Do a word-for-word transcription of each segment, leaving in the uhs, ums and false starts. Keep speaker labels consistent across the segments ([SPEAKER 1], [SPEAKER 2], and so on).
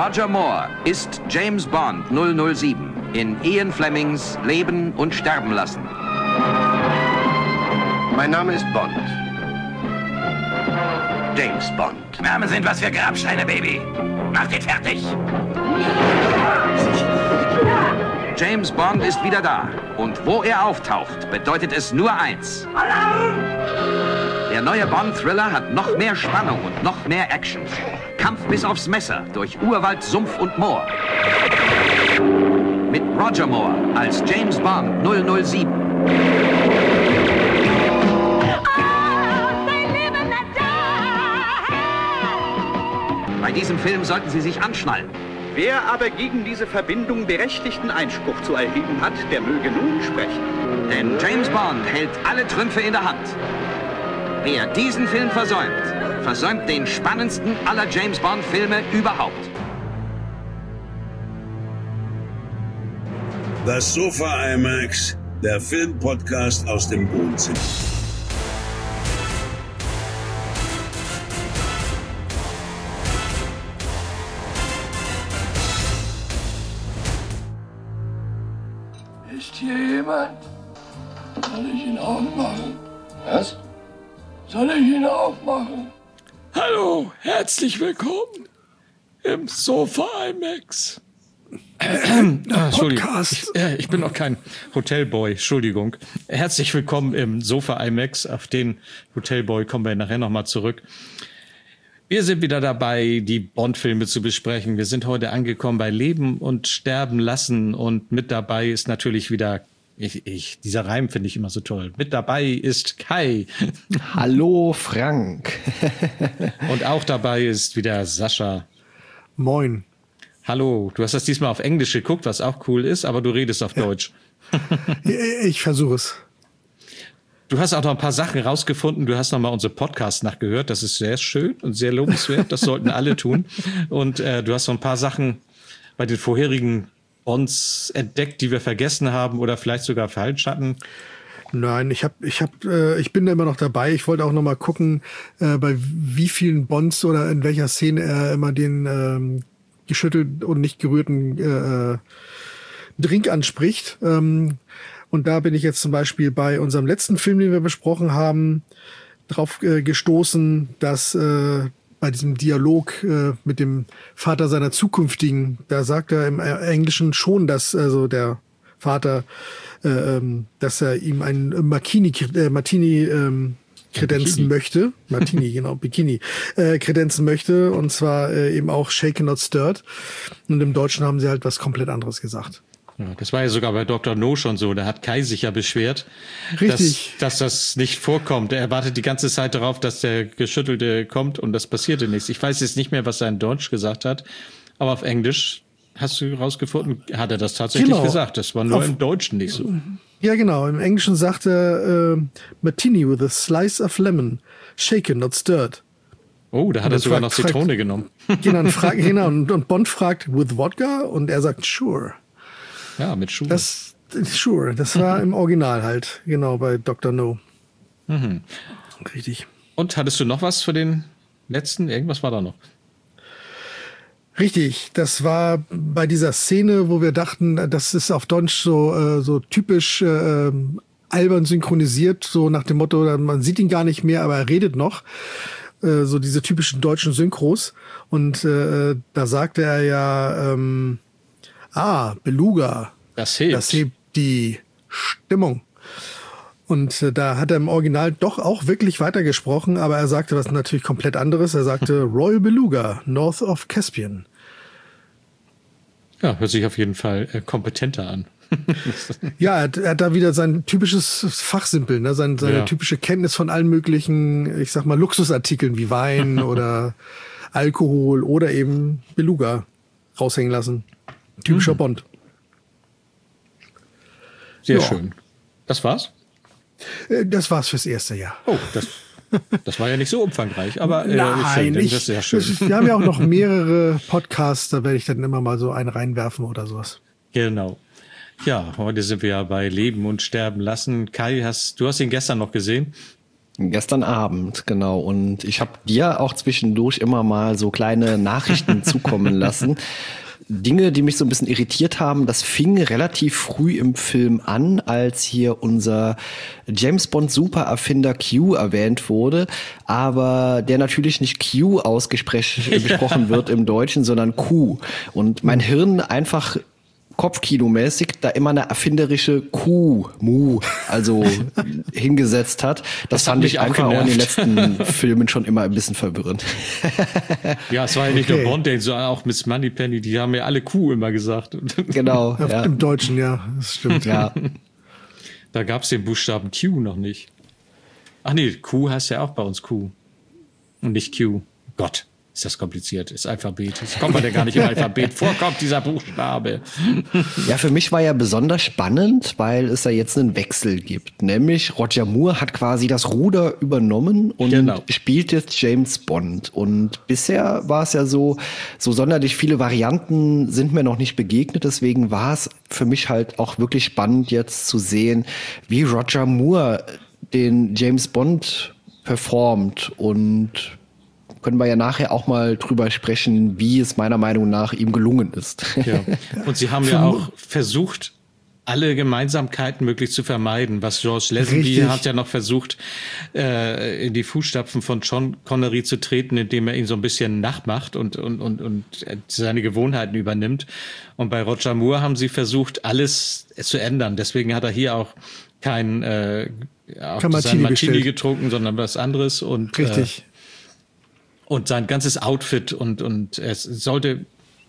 [SPEAKER 1] Roger Moore ist James Bond null null sieben in Ian Flemings Leben und Sterben lassen.
[SPEAKER 2] Mein Name ist Bond. James Bond.
[SPEAKER 3] Namen sind was für Grabsteine, Baby. Mach den fertig.
[SPEAKER 1] James Bond ist wieder da. Und wo er auftaucht, bedeutet es nur eins.
[SPEAKER 3] Alarm!
[SPEAKER 1] Der neue Bond-Thriller hat noch mehr Spannung und noch mehr Action. Kampf bis aufs Messer durch Urwald, Sumpf und Moor. Mit Roger Moore als James Bond null null sieben. Bei diesem Film sollten Sie sich anschnallen.
[SPEAKER 4] Wer aber gegen diese Verbindung berechtigten Einspruch zu erheben hat, der möge nun sprechen.
[SPEAKER 1] Denn James Bond hält alle Trümpfe in der Hand. Wer diesen Film versäumt, versäumt den spannendsten aller James Bond-Filme überhaupt.
[SPEAKER 5] Das Sofa IMAX, der Filmpodcast aus dem Wohnzimmer.
[SPEAKER 6] Ist hier jemand? Soll ich ihn aufmachen?
[SPEAKER 2] Was?
[SPEAKER 6] Soll ich ihn aufmachen? Hallo, herzlich willkommen im Sofa IMAX.
[SPEAKER 7] Ah, Entschuldigung, ich, äh, ich bin noch kein Hotelboy, Entschuldigung. Herzlich willkommen im Sofa IMAX. Auf den Hotelboy kommen wir nachher nochmal zurück. Wir sind wieder dabei, die Bond-Filme zu besprechen. Wir sind heute angekommen bei Leben und Sterben lassen. Und mit dabei ist natürlich wieder, ich, ich dieser Reim finde ich immer so toll. Mit dabei ist Kai.
[SPEAKER 8] Hallo Frank.
[SPEAKER 7] Und auch dabei ist wieder Sascha.
[SPEAKER 9] Moin.
[SPEAKER 7] Hallo, du hast das diesmal auf Englisch geguckt, was auch cool ist, aber du redest auf ja. Deutsch.
[SPEAKER 9] Ich versuche es.
[SPEAKER 7] Du hast auch noch ein paar Sachen rausgefunden. Du hast noch mal unsere Podcast nachgehört. Das ist sehr schön und sehr lobenswert. Das sollten alle tun. Und äh, du hast noch ein paar Sachen bei den vorherigen Bonds entdeckt, die wir vergessen haben oder vielleicht sogar falsch hatten.
[SPEAKER 9] Nein, ich hab, ich hab, äh, ich bin da immer noch dabei. Ich wollte auch noch mal gucken, äh, bei wie vielen Bonds oder in welcher Szene er immer den ähm, geschüttelt und nicht gerührten äh, Drink anspricht. Ähm, Und da bin ich jetzt zum Beispiel bei unserem letzten Film, den wir besprochen haben, drauf äh, gestoßen, dass äh, bei diesem Dialog äh, mit dem Vater seiner zukünftigen, da sagt er im Englischen schon, dass also der Vater, äh, ähm, dass er ihm einen Martini, äh, Martini ähm, kredenzen
[SPEAKER 7] Bikini.
[SPEAKER 9] möchte. Martini, genau, Bikini, äh, kredenzen möchte. Und zwar äh, eben auch shaken not stirred. Und im Deutschen haben sie halt was komplett anderes gesagt.
[SPEAKER 7] Ja, das war ja sogar bei Doktor No schon so. Da hat Kai sich ja beschwert,
[SPEAKER 9] Richtig.
[SPEAKER 7] Dass, dass das nicht vorkommt. Er wartet die ganze Zeit darauf, dass der Geschüttelte kommt und das passierte nichts. Ich weiß jetzt nicht mehr, was er in Deutsch gesagt hat, aber auf Englisch, hast du rausgefunden, hat er das tatsächlich
[SPEAKER 9] genau.
[SPEAKER 7] gesagt. Das war nur
[SPEAKER 9] auf,
[SPEAKER 7] im Deutschen nicht so.
[SPEAKER 9] Ja, genau. Im Englischen sagt er äh, Martini with a slice of lemon, shaken, not stirred.
[SPEAKER 7] Oh, da hat er sogar noch Zitrone fragt, genommen.
[SPEAKER 9] Genau, und, frag, genau und, und Bond fragt, with vodka? Und er sagt, sure.
[SPEAKER 7] Ja, mit Schuhe.
[SPEAKER 9] Das, sure, das war im Original halt, genau, bei Doktor No.
[SPEAKER 7] Mhm.
[SPEAKER 9] Richtig.
[SPEAKER 7] Und hattest du noch was für den letzten? Irgendwas war da noch.
[SPEAKER 9] Richtig, das war bei dieser Szene, wo wir dachten, das ist auf Deutsch so, äh, so typisch äh, albern synchronisiert, so nach dem Motto, man sieht ihn gar nicht mehr, aber er redet noch. Äh, so diese typischen deutschen Synchros. Und äh, da sagte er ja, ähm, ah, Beluga.
[SPEAKER 7] Das hebt.
[SPEAKER 9] Das hebt die Stimmung. Und äh, da hat er im Original doch auch wirklich weitergesprochen, aber er sagte was natürlich komplett anderes. Er sagte Royal Beluga, north of Caspian.
[SPEAKER 7] Ja, hört sich auf jeden Fall äh, kompetenter an.
[SPEAKER 9] Ja, er hat, er hat da wieder sein typisches Fachsimpeln, ne? Sein, seine
[SPEAKER 7] ja.
[SPEAKER 9] typische Kenntnis von allen möglichen, ich sag mal, Luxusartikeln wie Wein oder Alkohol oder eben Beluga raushängen lassen. Typischer mhm. Bond.
[SPEAKER 7] Sehr
[SPEAKER 9] ja.
[SPEAKER 7] schön. Das war's?
[SPEAKER 9] Das war's fürs erste Jahr.
[SPEAKER 7] Oh, das, das war ja nicht so umfangreich, aber äh,
[SPEAKER 9] Nein,
[SPEAKER 7] schön,
[SPEAKER 9] ich,
[SPEAKER 7] das ist sehr schön.
[SPEAKER 9] Das, wir haben ja auch noch mehrere Podcasts, da werde ich dann immer mal so einen reinwerfen oder sowas.
[SPEAKER 7] Genau. Ja, heute sind wir ja bei Leben und Sterben lassen. Kai, hast, du hast ihn gestern noch gesehen?
[SPEAKER 8] Gestern Abend, genau. Und ich habe dir auch zwischendurch immer mal so kleine Nachrichten zukommen lassen. Dinge, die mich so ein bisschen irritiert haben, das fing relativ früh im Film an, als hier unser James Bond Supererfinder Q erwähnt wurde, aber der natürlich nicht Q ausgesprochen ja. wird im Deutschen, sondern Q. Und mein Hirn einfach kopfkinomäßig da immer eine erfinderische Kuh, Mu, also hingesetzt hat. Das, das fand ich einfach auch in den letzten Filmen schon immer ein bisschen verwirrend.
[SPEAKER 7] Ja, es war ja nicht okay. nur Bond, sondern auch Miss Moneypenny, die haben ja alle Kuh immer gesagt.
[SPEAKER 8] Genau.
[SPEAKER 9] Ja,
[SPEAKER 8] ja.
[SPEAKER 9] Im Deutschen, ja, das stimmt.
[SPEAKER 8] Ja.
[SPEAKER 7] Da gab es den Buchstaben Q noch nicht. Ach nee, Q heißt ja auch bei uns Q. Und nicht Q. Gott. Ist das kompliziert, ist Alphabet. Das kommt man ja gar nicht im Alphabet vor, kommt dieser Buchstabe.
[SPEAKER 8] Ja, für mich war ja besonders spannend, weil es ja jetzt einen Wechsel gibt. Nämlich Roger Moore hat quasi das Ruder übernommen und genau. spielt jetzt James Bond. Und bisher war es ja so, so sonderlich viele Varianten sind mir noch nicht begegnet. Deswegen war es für mich halt auch wirklich spannend jetzt zu sehen, wie Roger Moore den James Bond performt. Und können wir ja nachher auch mal drüber sprechen, wie es meiner Meinung nach ihm gelungen ist.
[SPEAKER 7] Ja. Und sie haben ja auch versucht, alle Gemeinsamkeiten möglichst zu vermeiden. Was George Lazenby hat ja noch versucht, äh, in die Fußstapfen von Sean Connery zu treten, indem er ihn so ein bisschen nachmacht und, und, und, und seine Gewohnheiten übernimmt. Und bei Roger Moore haben sie versucht, alles zu ändern. Deswegen hat er hier auch kein, äh, auch
[SPEAKER 9] kein
[SPEAKER 7] sein
[SPEAKER 9] Martini,
[SPEAKER 7] Martini getrunken, sondern was anderes. Und,
[SPEAKER 9] richtig.
[SPEAKER 7] Äh, Und sein ganzes Outfit und, und es sollte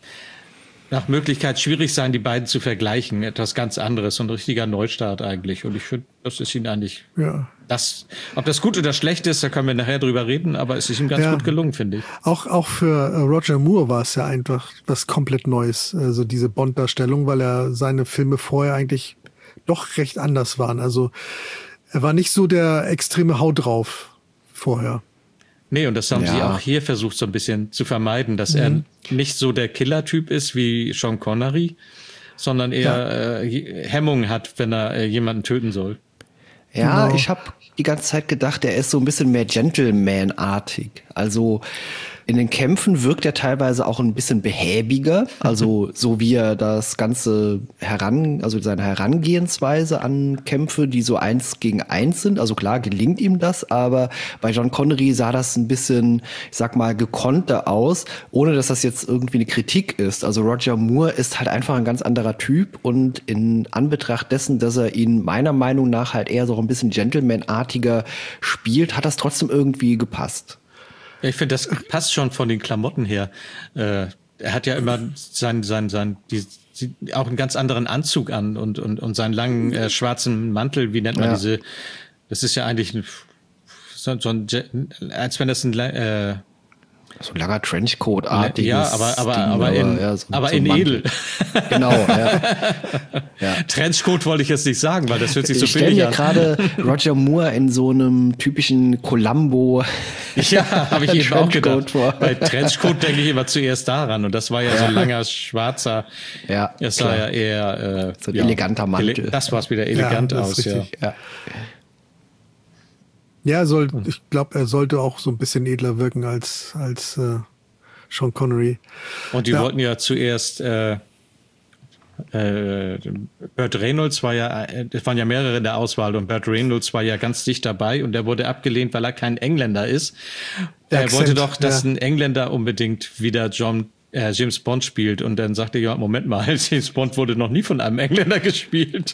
[SPEAKER 7] nach Möglichkeit schwierig sein, die beiden zu vergleichen. Etwas ganz anderes, so ein richtiger Neustart eigentlich. Und ich finde, das ist ihm eigentlich,
[SPEAKER 9] ja.
[SPEAKER 7] das, ob das gut oder schlecht ist, da können wir nachher drüber reden, aber es ist ihm ganz ja. gut gelungen, finde ich.
[SPEAKER 9] Auch, auch für Roger Moore war es ja einfach was komplett Neues, also diese Bond-Darstellung, weil er seine Filme vorher eigentlich doch recht anders waren. Also er war nicht so der extreme Haut drauf vorher.
[SPEAKER 7] Nee, und das haben
[SPEAKER 8] ja.
[SPEAKER 7] sie auch hier versucht so ein bisschen zu vermeiden, dass mhm. er nicht so der Killer-Typ ist wie Sean Connery, sondern eher ja. äh, Hemmungen hat, wenn er äh, jemanden töten soll.
[SPEAKER 8] Ja,
[SPEAKER 9] genau.
[SPEAKER 8] Ich habe die ganze Zeit gedacht, er ist so ein bisschen mehr Gentleman-artig. Also in den Kämpfen wirkt er teilweise auch ein bisschen behäbiger, also so wie er das Ganze heran, also seine Herangehensweise an Kämpfe, die so eins gegen eins sind. Also klar gelingt ihm das, aber bei Sean Connery sah das ein bisschen, ich sag mal, gekonnter aus, ohne dass das jetzt irgendwie eine Kritik ist. Also Roger Moore ist halt einfach ein ganz anderer Typ und in Anbetracht dessen, dass er ihn meiner Meinung nach halt eher so ein bisschen Gentleman-artiger spielt, hat das trotzdem irgendwie gepasst.
[SPEAKER 7] Ja, ich finde, das passt schon von den Klamotten her. Äh, er hat ja immer sein, sein, sein, die, die, auch einen ganz anderen Anzug an und, und, und seinen langen äh, schwarzen Mantel, wie nennt man ja. diese, das ist ja eigentlich ein, so, so ein, als wenn das ein, äh,
[SPEAKER 8] so ein langer Trenchcoat-artiges
[SPEAKER 7] Ja, aber, aber,
[SPEAKER 8] Ding,
[SPEAKER 7] aber in,
[SPEAKER 8] aber, ja, so,
[SPEAKER 7] aber
[SPEAKER 8] so
[SPEAKER 7] in edel.
[SPEAKER 8] Genau, ja. ja.
[SPEAKER 7] Trenchcoat wollte ich jetzt nicht sagen, weil das hört sich so
[SPEAKER 8] ich
[SPEAKER 7] billig an.
[SPEAKER 8] Ich stelle mir gerade Roger Moore in so einem typischen Columbo
[SPEAKER 7] Ja, habe ich eben auch gedacht.
[SPEAKER 8] Vor.
[SPEAKER 7] Bei Trenchcoat denke ich immer zuerst daran. Und das war ja, ja. so ein langer, schwarzer.
[SPEAKER 8] Ja,
[SPEAKER 7] es sah ja eher... Äh,
[SPEAKER 8] so ein
[SPEAKER 7] ja,
[SPEAKER 8] eleganter Mantel.
[SPEAKER 7] Das war es wieder elegant
[SPEAKER 9] ja,
[SPEAKER 7] aus, ja.
[SPEAKER 8] ja.
[SPEAKER 9] Ja, soll, ich glaube, er sollte auch so ein bisschen edler wirken als, als äh, Sean Connery.
[SPEAKER 7] Und die
[SPEAKER 9] ja.
[SPEAKER 7] wollten ja zuerst... Äh, Äh, Burt Reynolds war ja, es waren ja mehrere in der Auswahl und Burt Reynolds war ja ganz dicht dabei und der wurde abgelehnt, weil er kein Engländer ist. Der er wollte doch, dass ja. ein Engländer unbedingt wieder John, äh, James Bond spielt und dann sagte ja, Moment mal, James Bond wurde noch nie von einem Engländer gespielt.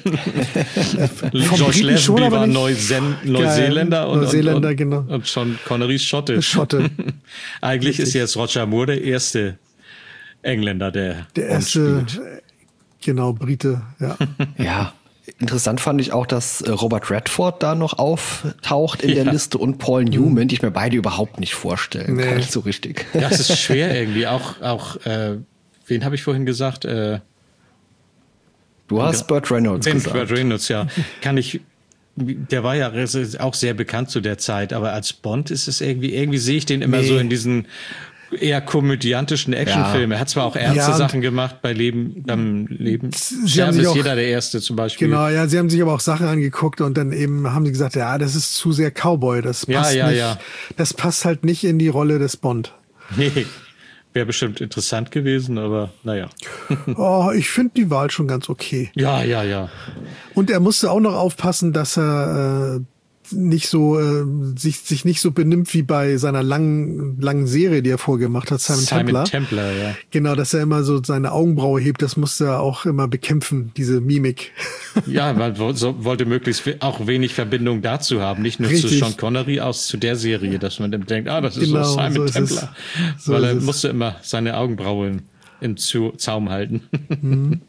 [SPEAKER 7] George Lazenby war Neusen- Neuseeländer und,
[SPEAKER 9] Neuseeländer,
[SPEAKER 7] und, und,
[SPEAKER 9] genau.
[SPEAKER 7] und Sean Connery Schotte.
[SPEAKER 9] Schotte.
[SPEAKER 7] Eigentlich Richtig. Ist jetzt Roger Moore der erste Engländer, der
[SPEAKER 9] der erste, genau, Brite, ja.
[SPEAKER 8] Ja, interessant fand ich auch, dass Robert Redford da noch auftaucht in ja. der Liste und Paul Newman, die ich mir beide überhaupt nicht vorstellen nee. kann, so richtig.
[SPEAKER 7] Ja, es ist schwer irgendwie. Auch, auch äh, wen habe ich vorhin gesagt? Äh,
[SPEAKER 8] du hast Burt Reynolds
[SPEAKER 7] den
[SPEAKER 8] gesagt.
[SPEAKER 7] Burt Reynolds, ja. Kann ich... Der war ja auch sehr bekannt zu der Zeit, aber als Bond ist es irgendwie, irgendwie sehe ich den immer nee. so in diesen eher komödiantischen Actionfilm.
[SPEAKER 8] Ja.
[SPEAKER 7] Er hat zwar auch ernste
[SPEAKER 9] Ja,
[SPEAKER 7] Sachen gemacht bei Leben, beim Leben.
[SPEAKER 9] Sie
[SPEAKER 7] Sterben
[SPEAKER 9] haben sich
[SPEAKER 7] ist
[SPEAKER 9] auch-
[SPEAKER 7] jeder der Erste zum Beispiel.
[SPEAKER 9] Genau, ja, sie haben sich aber auch Sachen angeguckt und dann eben haben sie gesagt, ja, das ist zu sehr Cowboy, das
[SPEAKER 7] Ja,
[SPEAKER 9] passt
[SPEAKER 7] ja,
[SPEAKER 9] nicht,
[SPEAKER 7] ja.
[SPEAKER 9] das passt halt nicht in die Rolle des Bond.
[SPEAKER 7] Nee, wäre bestimmt interessant gewesen, aber naja.
[SPEAKER 9] Oh, ich finde die Wahl schon ganz okay.
[SPEAKER 7] Ja, ja, ja.
[SPEAKER 9] Und er musste auch noch aufpassen, dass er äh, nicht so äh, sich sich nicht so benimmt wie bei seiner langen langen Serie, die er vorgemacht hat, Simon,
[SPEAKER 7] Simon
[SPEAKER 9] Templar.
[SPEAKER 7] Templar, ja.
[SPEAKER 9] Genau, dass er immer so seine Augenbraue hebt, das musste er auch immer bekämpfen, diese Mimik.
[SPEAKER 7] Ja, man wo- so, wollte möglichst we- auch wenig Verbindung dazu haben, nicht nur
[SPEAKER 9] Richtig.
[SPEAKER 7] zu Sean Connery, aus zu der Serie, dass man dann denkt, ah, das ist
[SPEAKER 9] Genau,
[SPEAKER 7] so Simon
[SPEAKER 9] so ist es.
[SPEAKER 7] Templar.
[SPEAKER 9] So
[SPEAKER 7] Weil
[SPEAKER 9] ist
[SPEAKER 7] er
[SPEAKER 9] es.
[SPEAKER 7] musste immer seine Augenbrauen im Zu Zaum halten.
[SPEAKER 9] Mhm.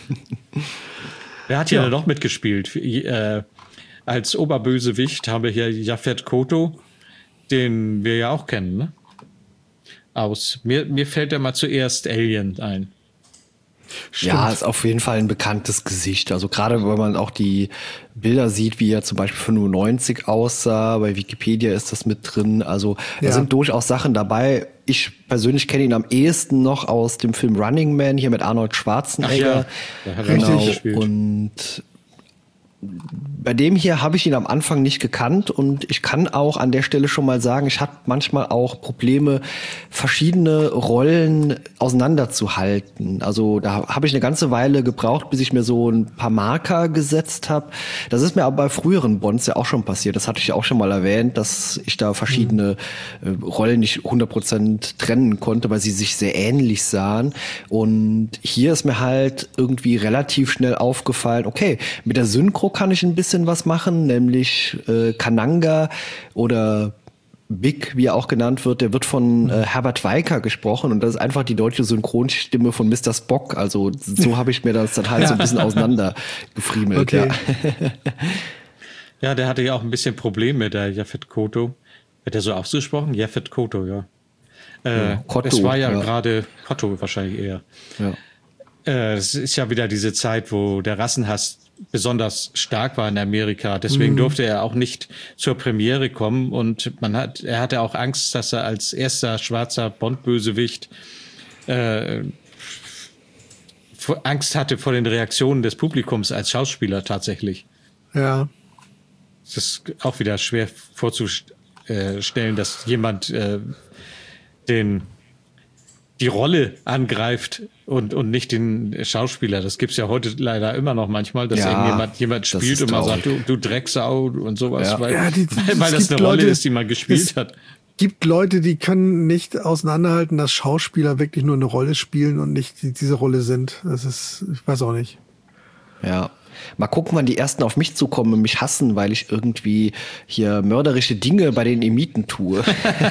[SPEAKER 7] Wer hat hier
[SPEAKER 9] Ja.
[SPEAKER 7] noch mitgespielt? Äh, als Oberbösewicht haben wir hier Japhet Kotto, den wir ja auch kennen, ne? Aus. Mir, mir fällt ja mal zuerst Alien ein.
[SPEAKER 8] Ja, ist auf jeden Fall ein bekanntes Gesicht. Also gerade wenn man auch die Bilder sieht, wie er zum Beispiel fünfundneunzig aussah, bei Wikipedia ist das mit drin. Also da
[SPEAKER 9] Ja.
[SPEAKER 8] sind durchaus Sachen dabei. Ich persönlich kenne ihn am ehesten noch aus dem Film Running Man, hier mit Arnold Schwarzenegger.
[SPEAKER 7] Ach ja, da hat er
[SPEAKER 8] Genau.
[SPEAKER 7] auch gespielt.
[SPEAKER 8] Und bei dem hier habe ich ihn am Anfang nicht gekannt und ich kann auch an der Stelle schon mal sagen, ich hatte manchmal auch Probleme, verschiedene Rollen auseinanderzuhalten. Also da habe ich eine ganze Weile gebraucht, bis ich mir so ein paar Marker gesetzt habe. Das ist mir aber bei früheren Bonds ja auch schon passiert. Das hatte ich ja auch schon mal erwähnt, dass ich da verschiedene äh, Rollen nicht hundert Prozent trennen konnte, weil sie sich sehr ähnlich sahen. Und hier ist mir halt irgendwie relativ schnell aufgefallen, okay, mit der Synchro kann ich ein bisschen was machen, nämlich äh, Kananga oder Big, wie er auch genannt wird, der wird von äh, Herbert Weicker gesprochen und das ist einfach die deutsche Synchronstimme von Mister Spock. Also so habe ich mir das dann halt so ein bisschen auseinandergefriemelt.
[SPEAKER 9] Okay.
[SPEAKER 8] Ja.
[SPEAKER 7] Ja, der hatte ja auch ein bisschen Probleme, der Japhet Kotto. Wird der so ausgesprochen? Japhet Kotto, ja. Äh,
[SPEAKER 8] Ja, Kotto,
[SPEAKER 7] es war ja,
[SPEAKER 8] ja.
[SPEAKER 7] gerade Kotto wahrscheinlich eher.
[SPEAKER 8] Ja.
[SPEAKER 7] Äh, es ist ja wieder diese Zeit, wo der Rassenhass besonders stark war in Amerika. Deswegen durfte er auch nicht zur Premiere kommen und man hat, er hatte auch Angst, dass er als erster schwarzer Bond-Bösewicht äh, vor- Angst hatte vor den Reaktionen des Publikums als Schauspieler tatsächlich.
[SPEAKER 9] Ja.
[SPEAKER 7] Es ist auch wieder schwer vorzustellen, dass jemand äh, den die Rolle angreift und, und nicht den Schauspieler. Das gibt's ja heute leider immer noch manchmal, dass
[SPEAKER 8] Ja,
[SPEAKER 7] irgendjemand jemand
[SPEAKER 8] das
[SPEAKER 7] spielt
[SPEAKER 8] ist
[SPEAKER 7] und man
[SPEAKER 8] traurig.
[SPEAKER 7] sagt, du, du Drecksau und sowas,
[SPEAKER 8] Ja.
[SPEAKER 7] weil,
[SPEAKER 9] Ja, die-
[SPEAKER 7] weil, weil
[SPEAKER 9] es
[SPEAKER 7] das eine
[SPEAKER 9] gibt
[SPEAKER 7] Rolle
[SPEAKER 9] Leute-
[SPEAKER 7] ist, die man gespielt
[SPEAKER 9] es-
[SPEAKER 7] hat.
[SPEAKER 9] Gibt Leute, die können nicht auseinanderhalten, dass Schauspieler wirklich nur eine Rolle spielen und nicht die, diese Rolle sind. Das ist, ich weiß auch nicht.
[SPEAKER 8] Ja. Mal gucken, wann die ersten auf mich zukommen und mich hassen, weil ich irgendwie hier mörderische Dinge bei den Emiten tue.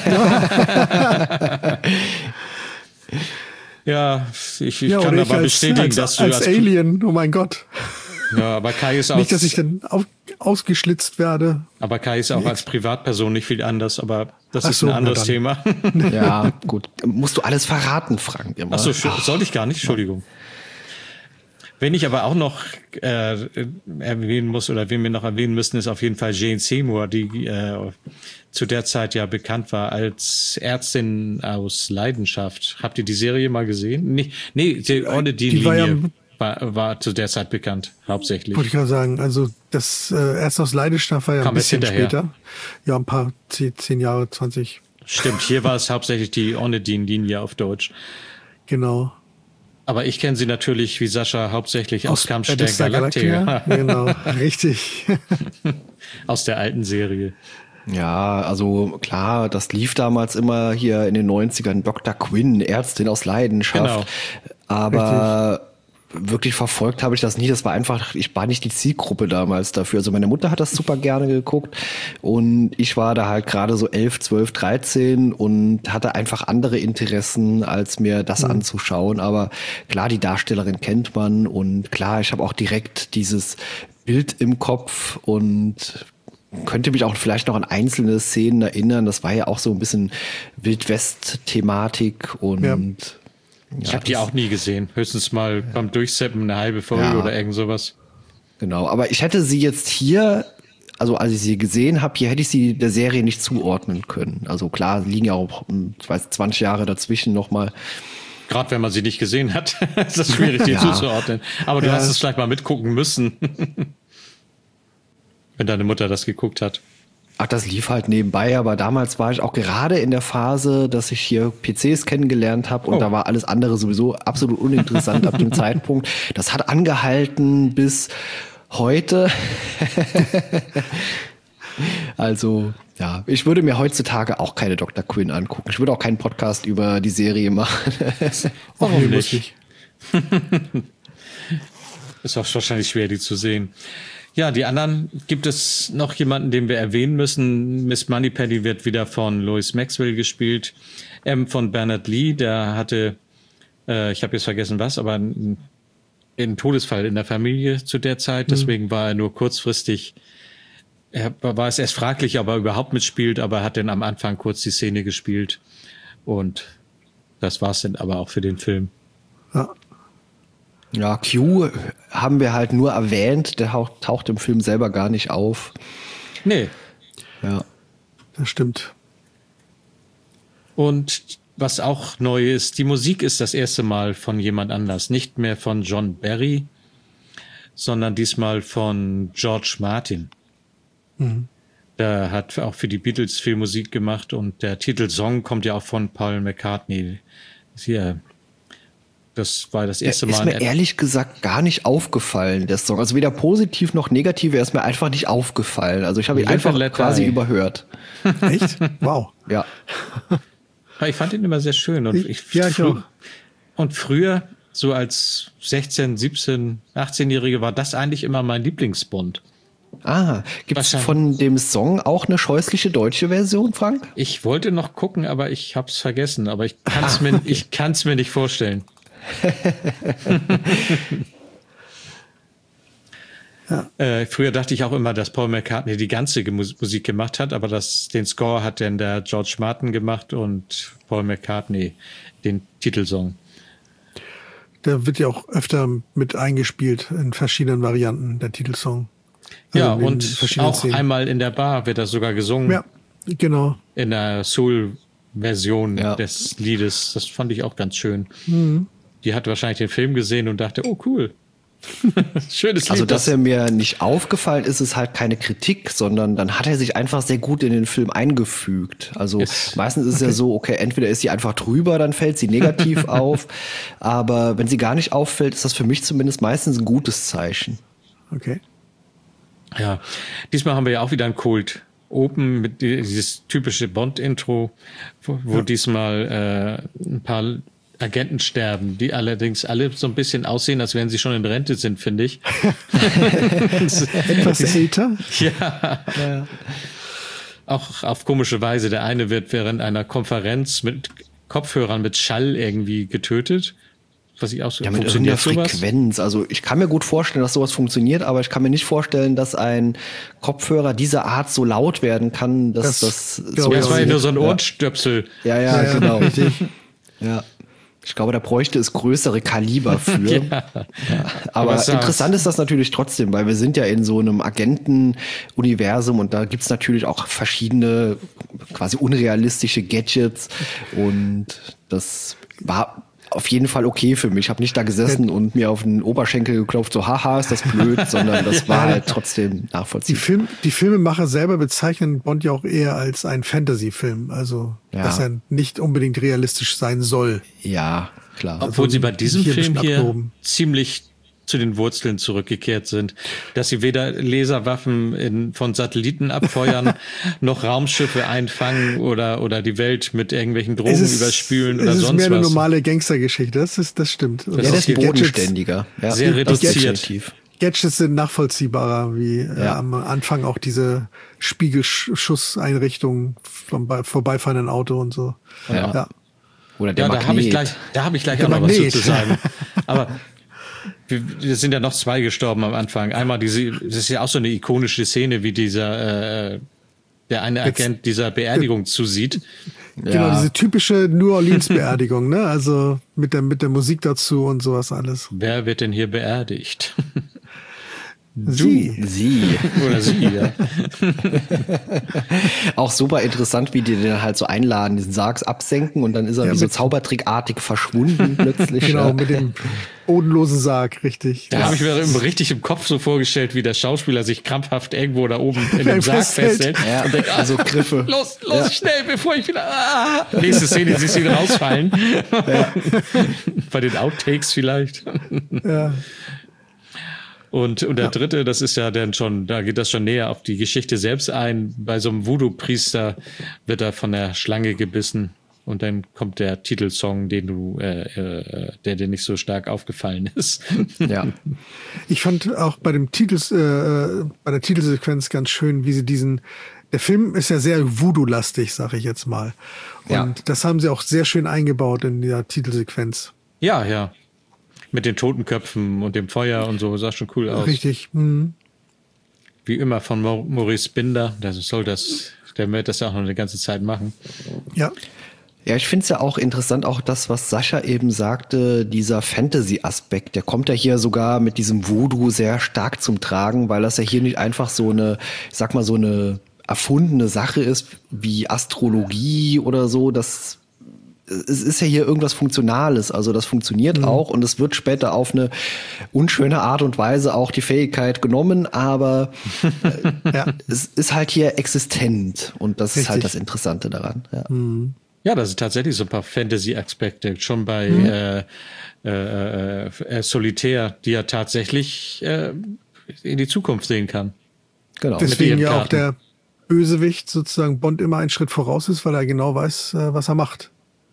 [SPEAKER 7] Ja, ich, ich
[SPEAKER 9] ja,
[SPEAKER 7] kann
[SPEAKER 9] oder
[SPEAKER 7] aber
[SPEAKER 9] als,
[SPEAKER 7] bestätigen,
[SPEAKER 9] als,
[SPEAKER 7] dass du
[SPEAKER 9] als
[SPEAKER 7] als,
[SPEAKER 9] Alien, oh mein Gott.
[SPEAKER 7] ja, aber Kai ist auch,
[SPEAKER 9] Nicht, dass ich dann auf, ausgeschlitzt werde.
[SPEAKER 7] aber Kai ist auch als Privatperson nicht viel anders, aber das
[SPEAKER 9] Ach
[SPEAKER 7] ist
[SPEAKER 9] so,
[SPEAKER 7] ein
[SPEAKER 9] na
[SPEAKER 7] anderes
[SPEAKER 9] dann.
[SPEAKER 7] Thema.
[SPEAKER 8] Ja, gut. Musst du alles verraten, Frank, immer.
[SPEAKER 7] Ach so, soll ich gar nicht, Entschuldigung. Wenn ich aber auch noch äh, erwähnen muss oder wen wir noch erwähnen müssen, ist auf jeden Fall Jane Seymour, die äh, zu der Zeit ja bekannt war als Ärztin aus Leidenschaft. Habt ihr die Serie mal gesehen? Nee, nee die, ohne die,
[SPEAKER 9] Die war
[SPEAKER 7] Linie
[SPEAKER 9] ja-
[SPEAKER 7] war, war zu der Zeit bekannt, hauptsächlich.
[SPEAKER 9] Wollte ich gerade sagen, also das äh, erst aus Leidenschaft war ja
[SPEAKER 7] Kam
[SPEAKER 9] ein
[SPEAKER 7] erst
[SPEAKER 9] bisschen
[SPEAKER 7] hinterher.
[SPEAKER 9] später. Ja, ein paar, zehn, zehn Jahre, zwanzig.
[SPEAKER 7] Stimmt, hier war es hauptsächlich die Onedin-Linie auf Deutsch.
[SPEAKER 9] Genau.
[SPEAKER 7] Aber ich kenne sie natürlich wie Sascha hauptsächlich aus, aus Kampf der
[SPEAKER 9] Battlestar
[SPEAKER 7] Galactica.
[SPEAKER 9] Galactica. Genau, richtig.
[SPEAKER 7] Aus der alten Serie.
[SPEAKER 8] Ja, also klar, das lief damals immer hier in den neunzigern. Doktor Quinn, Ärztin aus Leidenschaft.
[SPEAKER 7] Genau.
[SPEAKER 8] Aber wirklich verfolgt habe ich das nie. Das war einfach, ich war nicht die Zielgruppe damals dafür. Also meine Mutter hat das super gerne geguckt und ich war da halt gerade so elf, zwölf, dreizehn und hatte einfach andere Interessen, als mir das
[SPEAKER 9] Mhm.
[SPEAKER 8] anzuschauen. Aber klar, die Darstellerin kennt man und klar, ich habe auch direkt dieses Bild im Kopf und könnte mich auch vielleicht noch an einzelne Szenen erinnern. Das war ja auch so ein bisschen Wildwest-Thematik und
[SPEAKER 9] Ja.
[SPEAKER 7] Ich
[SPEAKER 8] ja,
[SPEAKER 7] habe die
[SPEAKER 8] das-
[SPEAKER 7] auch nie gesehen. Höchstens mal beim Durchseppen eine halbe Folge
[SPEAKER 8] Ja.
[SPEAKER 7] oder irgend sowas.
[SPEAKER 8] Genau, aber ich hätte sie jetzt hier also als ich sie gesehen habe, hier hätte ich sie der Serie nicht zuordnen können. Also klar, liegen ja auch, ich weiß, zwanzig Jahre dazwischen nochmal.
[SPEAKER 7] Gerade wenn man sie nicht gesehen hat, ist das schwierig, die ja. zuzuordnen. Aber du ja. hast es vielleicht mal mitgucken müssen, wenn deine Mutter das geguckt hat.
[SPEAKER 8] Ach, das lief halt nebenbei, aber damals war ich auch gerade in der Phase, dass ich hier P Cs kennengelernt habe und oh. da war alles andere sowieso absolut uninteressant ab dem Zeitpunkt. Das hat angehalten bis heute. Also, ja, ich würde mir heutzutage auch keine Doktor Quinn angucken. Ich würde auch keinen Podcast über die Serie machen.
[SPEAKER 7] Warum nicht? Ist auch wahrscheinlich schwer, die zu sehen. Ja, die anderen, gibt es noch jemanden, den wir erwähnen müssen? Miss Moneypenny wird wieder von Lois Maxwell gespielt. M von Bernard Lee, der hatte, äh, ich habe jetzt vergessen was, aber einen, einen Todesfall in der Familie zu der Zeit. Deswegen mhm. war er nur kurzfristig, er war es erst fraglich, ob er überhaupt mitspielt, aber er hat dann am Anfang kurz die Szene gespielt. Und das war's dann aber auch für den Film.
[SPEAKER 9] Ja.
[SPEAKER 8] Ja, Q haben wir halt nur erwähnt, der taucht, taucht im Film selber gar nicht auf.
[SPEAKER 7] Nee.
[SPEAKER 8] Ja.
[SPEAKER 9] Das stimmt.
[SPEAKER 7] Und was auch neu ist, die Musik ist das erste Mal von jemand anders. Nicht mehr von John Barry, sondern diesmal von George Martin. Mhm. Der hat auch für die Beatles viel Musik gemacht und der Titelsong kommt ja auch von Paul McCartney. Hier. Das war das erste Mal.
[SPEAKER 8] Ist mir ehrlich gesagt gar nicht aufgefallen, der Song. Also weder positiv noch negativ, er ist mir einfach nicht aufgefallen. Also ich habe ihn einfach quasi überhört.
[SPEAKER 9] Echt? Wow.
[SPEAKER 8] Ja.
[SPEAKER 7] Ich fand ihn immer sehr schön. Und, ich,
[SPEAKER 9] ja, ich auch.
[SPEAKER 7] Und früher, so als sechzehn-, siebzehn-, achtzehnjährige, war das eigentlich immer mein Lieblingsbond.
[SPEAKER 8] Ah, gibt es von dem Song auch eine scheußliche deutsche Version, Frank?
[SPEAKER 7] Ich wollte noch gucken, aber ich hab's vergessen. Aber ich kann's ah, mir, okay. ich kann's mir nicht vorstellen.
[SPEAKER 9] ja.
[SPEAKER 7] äh, früher dachte ich auch immer, dass Paul McCartney die ganze Musik gemacht hat, aber das, den Score hat dann der George Martin gemacht und Paul McCartney den Titelsong.
[SPEAKER 9] Der wird ja auch öfter mit eingespielt in verschiedenen Varianten, der Titelsong.
[SPEAKER 7] Also ja, und auch Szenen. Einmal in der Bar wird er sogar gesungen.
[SPEAKER 9] Ja, genau.
[SPEAKER 7] In der Soul-Version ja. des Liedes. Das fand ich auch ganz schön.
[SPEAKER 9] Mhm.
[SPEAKER 7] Die hat wahrscheinlich den Film gesehen und dachte, oh cool. Schönes Lied.
[SPEAKER 8] Also, dass er mir nicht aufgefallen ist, ist halt keine Kritik, sondern dann hat er sich einfach sehr gut in den Film eingefügt. Also yes. meistens ist es okay. ja so, okay, entweder ist sie einfach drüber, dann fällt sie negativ auf. Aber wenn sie gar nicht auffällt, ist das für mich zumindest meistens ein gutes Zeichen.
[SPEAKER 9] Okay.
[SPEAKER 7] Ja, diesmal haben wir ja auch wieder ein Cold Open mit dieses typische Bond-Intro, wo, wo ja. diesmal äh, ein paar Agenten sterben, die allerdings alle so ein bisschen aussehen, als wären sie schon in Rente sind, finde ich.
[SPEAKER 9] Etwas älter?
[SPEAKER 7] Ja. ja. Auch auf komische Weise. Der eine wird während einer Konferenz mit Kopfhörern mit Schall irgendwie getötet. Was ich auch so
[SPEAKER 8] ja, mit irgendeiner Frequenz. Also ich kann mir gut vorstellen, dass sowas funktioniert, aber ich kann mir nicht vorstellen, dass ein Kopfhörer dieser Art so laut werden kann, dass das, das
[SPEAKER 7] so. Ja, das war ja nur so ein Ohrenstöpsel.
[SPEAKER 8] Ja, ja, ja genau. Ja. Ich glaube, da bräuchte es größere Kaliber für. ja. Ja. Aber, Aber interessant ist das natürlich trotzdem, weil wir sind ja in so einem Agenten-Universum und da gibt's natürlich auch verschiedene quasi unrealistische Gadgets und das war auf jeden Fall okay für mich. Ich habe nicht da gesessen ja. und mir auf den Oberschenkel geklopft, so haha, ist das blöd, sondern das war halt trotzdem nachvollziehbar.
[SPEAKER 9] Die, Film, die Filmemacher selber bezeichnen Bond ja auch eher als ein Fantasy-Film, also ja. dass er nicht unbedingt realistisch sein soll.
[SPEAKER 8] Ja, klar.
[SPEAKER 7] Obwohl also, sie bei diesem hier Film hier abgehoben. ziemlich zu den Wurzeln zurückgekehrt sind, dass sie weder Laserwaffen in, von Satelliten abfeuern, noch Raumschiffe einfangen oder oder die Welt mit irgendwelchen Drogen ist, überspülen oder sonst was. Das ist
[SPEAKER 9] mehr eine normale Gangstergeschichte, das ist das stimmt.
[SPEAKER 8] Das, ja, das ist bodenständiger. Ja.
[SPEAKER 7] Sehr reduziert.
[SPEAKER 9] Gadgets sind nachvollziehbarer, wie ja. äh, am Anfang auch diese Spiegelschusseinrichtung vom vorbeifahrenden Auto und so.
[SPEAKER 8] Ja. ja. Oder der
[SPEAKER 7] ja,
[SPEAKER 8] Magnet.
[SPEAKER 7] Da habe ich gleich, da hab ich gleich auch noch was zu sagen. Aber wir sind ja noch zwei gestorben am Anfang. Einmal diese, das ist ja auch so eine ikonische Szene, wie dieser, äh, der eine Agent Jetzt, dieser Beerdigung zusieht.
[SPEAKER 9] Genau, ja. diese typische New Orleans Beerdigung, ne? Also mit der, mit der Musik dazu und sowas alles.
[SPEAKER 7] Wer wird denn hier beerdigt?
[SPEAKER 9] Sie.
[SPEAKER 8] Sie.
[SPEAKER 7] Oder sie, ja.
[SPEAKER 8] Auch super interessant, wie die den halt so einladen, diesen Sarg absenken und dann ist er
[SPEAKER 9] Ja,
[SPEAKER 8] wie so
[SPEAKER 9] mit-
[SPEAKER 8] zaubertrickartig verschwunden plötzlich.
[SPEAKER 9] Genau,
[SPEAKER 8] ja.
[SPEAKER 9] mit dem bodenlosen Sarg, richtig.
[SPEAKER 7] Da habe ich mir immer richtig im Kopf so vorgestellt, wie der Schauspieler sich krampfhaft irgendwo da oben in dem Sarg
[SPEAKER 9] Festhält.
[SPEAKER 7] festhält.
[SPEAKER 8] Ja,
[SPEAKER 7] Und denkt, ah,
[SPEAKER 8] also Griffe.
[SPEAKER 7] Los, los,
[SPEAKER 8] Ja.
[SPEAKER 7] schnell, bevor ich wieder... Ah. Nächste Szene, sie wieder rausfallen. Bei den Outtakes vielleicht.
[SPEAKER 9] Ja.
[SPEAKER 7] Und, und der dritte, das ist ja dann schon, da geht das schon näher auf die Geschichte selbst ein. Bei so einem Voodoo-Priester wird er von der Schlange gebissen und dann kommt der Titelsong, den du, äh, äh, der dir nicht so stark aufgefallen ist.
[SPEAKER 8] Ja.
[SPEAKER 9] Ich fand auch bei dem Titels, äh, bei der Titelsequenz ganz schön, wie sie diesen, der Film ist ja sehr Voodoo-lastig, sag ich jetzt mal. Und
[SPEAKER 8] Ja.
[SPEAKER 9] das haben sie auch sehr schön eingebaut in der Titelsequenz.
[SPEAKER 7] Ja, ja. Mit den Totenköpfen und dem Feuer und so, sah schon cool aus.
[SPEAKER 9] Richtig. Mhm.
[SPEAKER 7] Wie immer von Mau- Maurice Binder, der soll das, der wird das ja auch noch eine ganze Zeit machen.
[SPEAKER 9] Ja.
[SPEAKER 8] Ja, ich finde es ja auch interessant, auch das, was Sascha eben sagte, dieser Fantasy-Aspekt, der kommt ja hier sogar mit diesem Voodoo sehr stark zum Tragen, weil das ja hier nicht einfach so eine, ich sag mal, so eine erfundene Sache ist, wie Astrologie oder so, das es ist ja hier irgendwas Funktionales, also das funktioniert mhm. auch und es wird später auf eine unschöne Art und Weise auch die Fähigkeit genommen, aber äh,
[SPEAKER 9] Ja.
[SPEAKER 8] es ist halt hier existent und das ist halt
[SPEAKER 9] Richtig.
[SPEAKER 8] das Interessante daran. Ja.
[SPEAKER 9] Mhm.
[SPEAKER 7] Ja, das sind tatsächlich so ein paar Fantasy-Aspekte, schon bei
[SPEAKER 9] Mhm.
[SPEAKER 7] äh, äh, äh, Solitär, die ja tatsächlich äh, in die Zukunft sehen kann.
[SPEAKER 8] Genau.
[SPEAKER 9] Deswegen
[SPEAKER 7] ihren
[SPEAKER 9] ja auch
[SPEAKER 7] Karten.
[SPEAKER 9] der Bösewicht sozusagen Bond immer einen Schritt voraus ist, weil er genau weiß, äh, was er macht.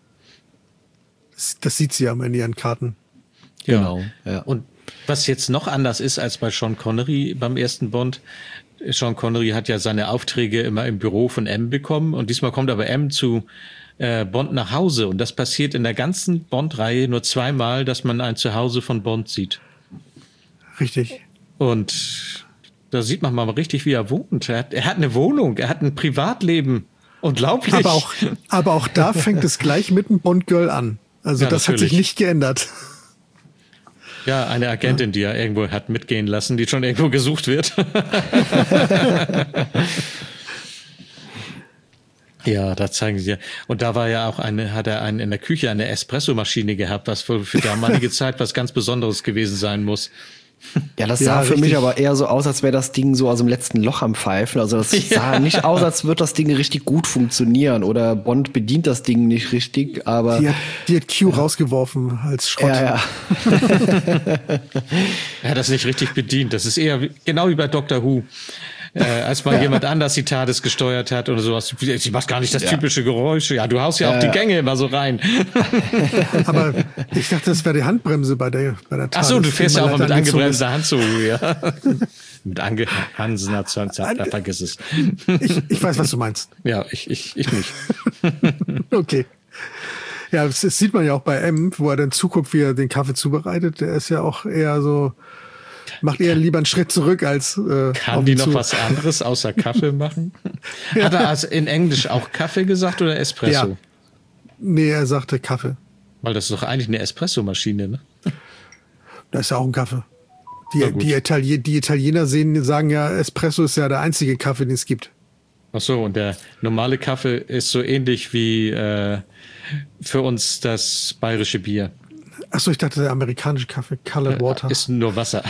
[SPEAKER 9] Das, das sieht sie ja immer in ihren Karten.
[SPEAKER 7] Ja.
[SPEAKER 8] Genau, ja.
[SPEAKER 7] Und was jetzt noch anders ist als bei Sean Connery beim ersten Bond, Sean Connery hat ja seine Aufträge immer im Büro von M bekommen und diesmal kommt aber M zu äh, Bond nach Hause und das passiert in der ganzen Bond-Reihe nur zweimal, dass man ein Zuhause von Bond sieht.
[SPEAKER 9] Richtig.
[SPEAKER 7] Und da sieht man mal richtig, wie er wohnt. Er hat, er hat eine Wohnung, er hat ein Privatleben. Unglaublich.
[SPEAKER 9] Aber auch, aber auch da fängt es gleich mit einem Bond-Girl an. Also
[SPEAKER 7] Ja,
[SPEAKER 9] das hat
[SPEAKER 7] natürlich.
[SPEAKER 9] sich nicht geändert.
[SPEAKER 7] Ja, eine Agentin, die er irgendwo hat mitgehen lassen, die schon irgendwo gesucht wird. Ja, da zeigen sie ja. Und da war ja auch eine, hat er einen, in der Küche eine Espressomaschine gehabt, was für, für damalige Zeit was ganz Besonderes gewesen sein muss.
[SPEAKER 8] Ja, das
[SPEAKER 9] Ja,
[SPEAKER 8] sah für
[SPEAKER 9] richtig.
[SPEAKER 8] mich aber eher so aus, als wäre das Ding so aus dem letzten Loch am Pfeifen. Also das sah nicht aus, als würde das Ding richtig gut funktionieren oder Bond bedient das Ding nicht richtig, aber
[SPEAKER 9] Die hat, die hat Q rausgeworfen als Schrott.
[SPEAKER 8] ja, ja.
[SPEAKER 7] Er hat das nicht richtig bedient. Das ist eher wie, genau wie bei Doctor Who. Äh, als mal jemand anders die TARDIS gesteuert hat oder sowas. Sie macht gar nicht das
[SPEAKER 8] Ja.
[SPEAKER 7] typische Geräusch. Ja, du haust ja, auch die Gänge immer so rein.
[SPEAKER 9] Aber ich dachte, das wäre die Handbremse bei der bei der
[SPEAKER 7] Ach so,
[SPEAKER 9] TARDIS,
[SPEAKER 7] du fährst
[SPEAKER 9] die
[SPEAKER 7] ja auch
[SPEAKER 9] mal
[SPEAKER 7] mal mit
[SPEAKER 9] angezogen
[SPEAKER 7] angebremster Hand so. Ja. Mit ange Hansen hat da vergiss es.
[SPEAKER 9] ist. Ich, ich weiß, was du meinst.
[SPEAKER 7] Ja, ich, ich, ich nicht.
[SPEAKER 9] Okay. Ja, das, das sieht man ja auch bei M, wo er dann zuguckt, wie er den Kaffee zubereitet. Der ist ja auch eher so, macht eher lieber einen Schritt zurück als äh,
[SPEAKER 7] Kann
[SPEAKER 9] auf
[SPEAKER 7] die
[SPEAKER 9] ihn
[SPEAKER 7] noch
[SPEAKER 9] zu.
[SPEAKER 7] was anderes außer Kaffee machen? Hat er also in Englisch auch Kaffee gesagt oder Espresso?
[SPEAKER 9] Ja. Nee, er sagte Kaffee.
[SPEAKER 7] Weil das ist doch eigentlich eine Espressomaschine, ne?
[SPEAKER 9] Da ist ja auch ein Kaffee. Die,
[SPEAKER 7] Na gut.
[SPEAKER 9] die, Italiener, die Italiener sehen, sagen ja, Espresso ist ja der einzige Kaffee, den es gibt.
[SPEAKER 7] Ach so, und der normale Kaffee ist so ähnlich wie äh, für uns das bayerische Bier.
[SPEAKER 9] Ach so, ich dachte, der amerikanische Kaffee, Colored Water.
[SPEAKER 7] Ist nur Wasser.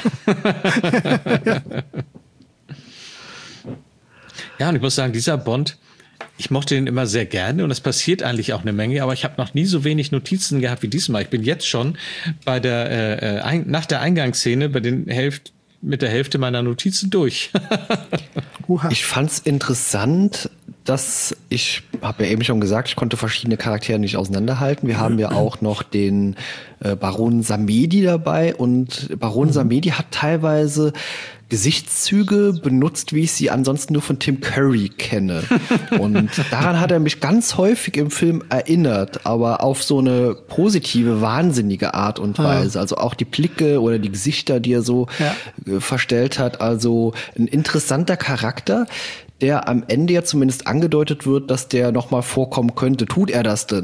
[SPEAKER 7] Ja, und ich muss sagen, dieser Bond, ich mochte den immer sehr gerne und es passiert eigentlich auch eine Menge, aber ich habe noch nie so wenig Notizen gehabt wie diesmal. Ich bin jetzt schon bei der äh, äh, ein, nach der Eingangsszene bei den Hälfte mit der Hälfte meiner Notizen durch.
[SPEAKER 9] Uha.
[SPEAKER 8] Ich fand's interessant, dass ich habe ja eben schon gesagt, ich konnte verschiedene Charaktere nicht auseinanderhalten. Wir haben ja auch noch den äh, Baron Samedi dabei und Baron Samedi hat teilweise Gesichtszüge benutzt, wie ich sie ansonsten nur von Tim Curry kenne. Und daran hat er mich ganz häufig im Film erinnert, aber auf so eine positive, wahnsinnige Art und Weise. Also auch die Blicke oder die Gesichter, die er so
[SPEAKER 9] Ja.
[SPEAKER 8] äh, verstellt hat. Also ein interessanter Charakter, der am Ende ja zumindest angedeutet wird, dass der nochmal vorkommen könnte. Tut er das denn?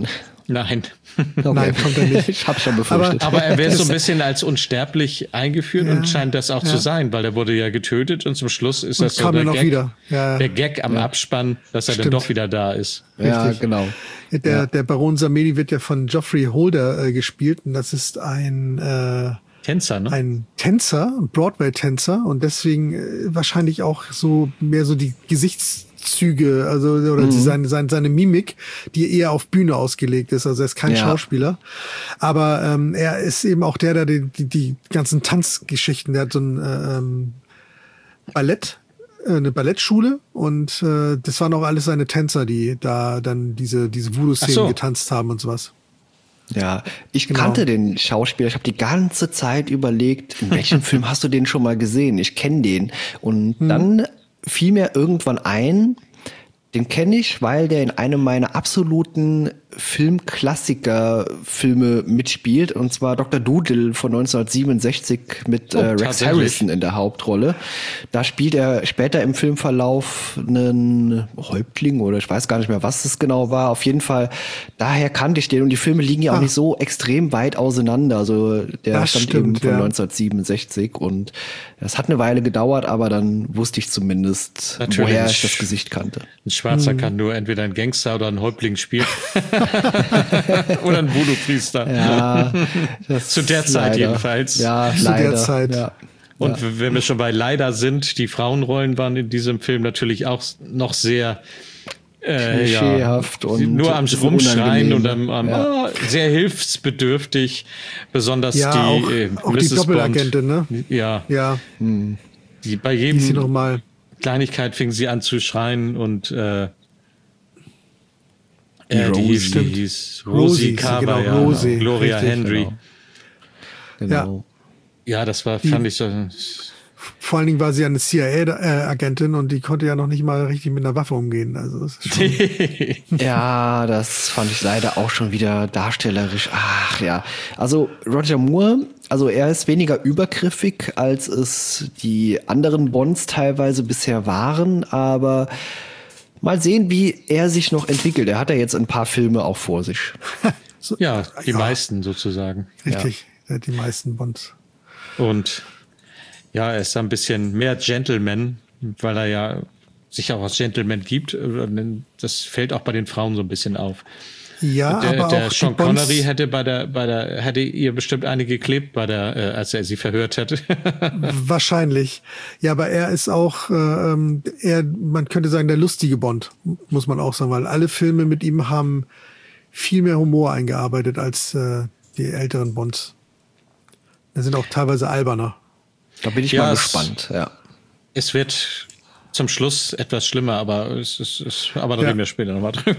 [SPEAKER 7] Nein.
[SPEAKER 8] Okay.
[SPEAKER 9] Nein, kommt er nicht.
[SPEAKER 8] Ich hab's schon befürchtet.
[SPEAKER 7] Aber er wird so ein bisschen als unsterblich eingeführt ja, und scheint das auch ja. zu sein, weil er wurde ja getötet und zum Schluss ist und das so der,
[SPEAKER 9] noch
[SPEAKER 7] Gag,
[SPEAKER 9] wieder. Ja.
[SPEAKER 7] der Gag am ja. Abspann, dass er Stimmt. dann doch wieder da ist.
[SPEAKER 8] Ja, Richtig. genau.
[SPEAKER 9] Der,
[SPEAKER 8] ja.
[SPEAKER 9] der Baron Samedi wird ja von Geoffrey Holder äh, gespielt und das ist ein äh,
[SPEAKER 7] Tänzer, ne?
[SPEAKER 9] Ein Tänzer, ein Broadway-Tänzer und deswegen äh, wahrscheinlich auch so mehr so die Gesichtszüge, also oder mhm. seine, seine seine Mimik, die eher auf Bühne ausgelegt ist. Also er ist kein ja. Schauspieler, aber ähm, er ist eben auch der, der die die, die ganzen Tanzgeschichten, der hat so ein ähm, Ballett, äh, eine Ballettschule und äh, das waren auch alles seine Tänzer, die da dann diese diese Voodoo-Szenen so. getanzt haben und sowas.
[SPEAKER 8] Ja, ich genau. kannte den Schauspieler. Ich habe die ganze Zeit überlegt, in welchem Film hast du den schon mal gesehen? Ich kenne den. Und hm. dann fiel mir irgendwann ein, den kenne ich, weil der in einem meiner absoluten Filmklassiker-Filme mitspielt, und zwar Doktor Doolittle von neunzehnhundertsiebenundsechzig mit oh, äh, Rex Harrison in der Hauptrolle. Da spielt er später im Filmverlauf einen Häuptling oder ich weiß gar nicht mehr, was das genau war. Auf jeden Fall, daher kannte ich den und die Filme liegen ja auch ah. nicht so extrem weit auseinander. Also der
[SPEAKER 9] das
[SPEAKER 8] stammt
[SPEAKER 9] stimmt,
[SPEAKER 8] eben von
[SPEAKER 9] ja.
[SPEAKER 8] neunzehnhundertsiebenundsechzig und das hat eine Weile gedauert, aber dann wusste ich zumindest, Natürlich. woher ich das Gesicht kannte.
[SPEAKER 7] Ein Schwarzer hm. kann nur entweder ein Gangster oder ein Häuptling spielen. Oder ein Voodoo-Priester.
[SPEAKER 8] Ja,
[SPEAKER 7] zu der Zeit
[SPEAKER 8] leider.
[SPEAKER 7] jedenfalls.
[SPEAKER 8] Ja,
[SPEAKER 9] zu
[SPEAKER 8] leider.
[SPEAKER 9] der Zeit.
[SPEAKER 8] Ja.
[SPEAKER 7] Und
[SPEAKER 8] ja.
[SPEAKER 7] wenn wir schon bei leider sind, die Frauenrollen waren in diesem Film natürlich auch noch sehr äh,
[SPEAKER 8] klischeehaft
[SPEAKER 7] ja,
[SPEAKER 8] und
[SPEAKER 7] nur am Rumschreien und am, am
[SPEAKER 8] ja.
[SPEAKER 7] oh, sehr hilfsbedürftig, besonders
[SPEAKER 9] ja,
[SPEAKER 7] die
[SPEAKER 9] auch,
[SPEAKER 7] äh,
[SPEAKER 9] auch
[SPEAKER 7] Misses
[SPEAKER 9] die Doppelagentin,
[SPEAKER 7] Bond.
[SPEAKER 9] ne?
[SPEAKER 7] Ja.
[SPEAKER 9] Ja.
[SPEAKER 8] Hm.
[SPEAKER 7] Die bei jedem
[SPEAKER 9] sie noch mal.
[SPEAKER 7] Kleinigkeit fing sie an zu schreien und äh,
[SPEAKER 8] Die,
[SPEAKER 7] äh, die,
[SPEAKER 8] Rosie.
[SPEAKER 7] hieß, die hieß Rosie Carver,
[SPEAKER 9] genau,
[SPEAKER 7] ja,
[SPEAKER 9] Rosie.
[SPEAKER 7] Gloria
[SPEAKER 9] Richtig,
[SPEAKER 7] Henry.
[SPEAKER 8] Genau. genau.
[SPEAKER 7] Ja. ja, das war, fand ich so.
[SPEAKER 9] Vor allen Dingen war sie eine C I A-Agentin und die konnte ja noch nicht mal richtig mit einer Waffe umgehen. Also das ist schon
[SPEAKER 8] ja, das fand ich leider auch schon wieder darstellerisch. Ach ja, also Roger Moore, also er ist weniger übergriffig, als es die anderen Bonds teilweise bisher waren, aber mal sehen, wie er sich noch entwickelt. Er hat ja jetzt ein paar Filme auch vor sich.
[SPEAKER 9] so,
[SPEAKER 7] ja, die
[SPEAKER 9] ja.
[SPEAKER 7] meisten sozusagen.
[SPEAKER 9] Richtig, ja. die meisten Bonds.
[SPEAKER 7] Und ja, er ist ein bisschen mehr Gentleman, weil er ja sich auch als Gentleman gibt. Das fällt auch bei den Frauen so ein bisschen auf.
[SPEAKER 9] Ja,
[SPEAKER 7] der,
[SPEAKER 9] aber
[SPEAKER 7] der
[SPEAKER 9] auch
[SPEAKER 7] Sean Connery hätte bei der, bei der, hätte ihr bestimmt eine geklebt bei der, äh, als er sie verhört hätte.
[SPEAKER 9] Wahrscheinlich. Ja, aber er ist auch, äh, er, man könnte sagen, der lustige Bond, muss man auch sagen, weil alle Filme mit ihm haben viel mehr Humor eingearbeitet als äh, die älteren Bonds. Die sind auch teilweise alberner.
[SPEAKER 8] Da bin ich
[SPEAKER 7] ja,
[SPEAKER 8] mal
[SPEAKER 7] es,
[SPEAKER 8] gespannt. Ja.
[SPEAKER 7] Es wird zum Schluss etwas schlimmer, aber es ist, es, aber da
[SPEAKER 9] ja.
[SPEAKER 7] reden wir später nochmal drüber.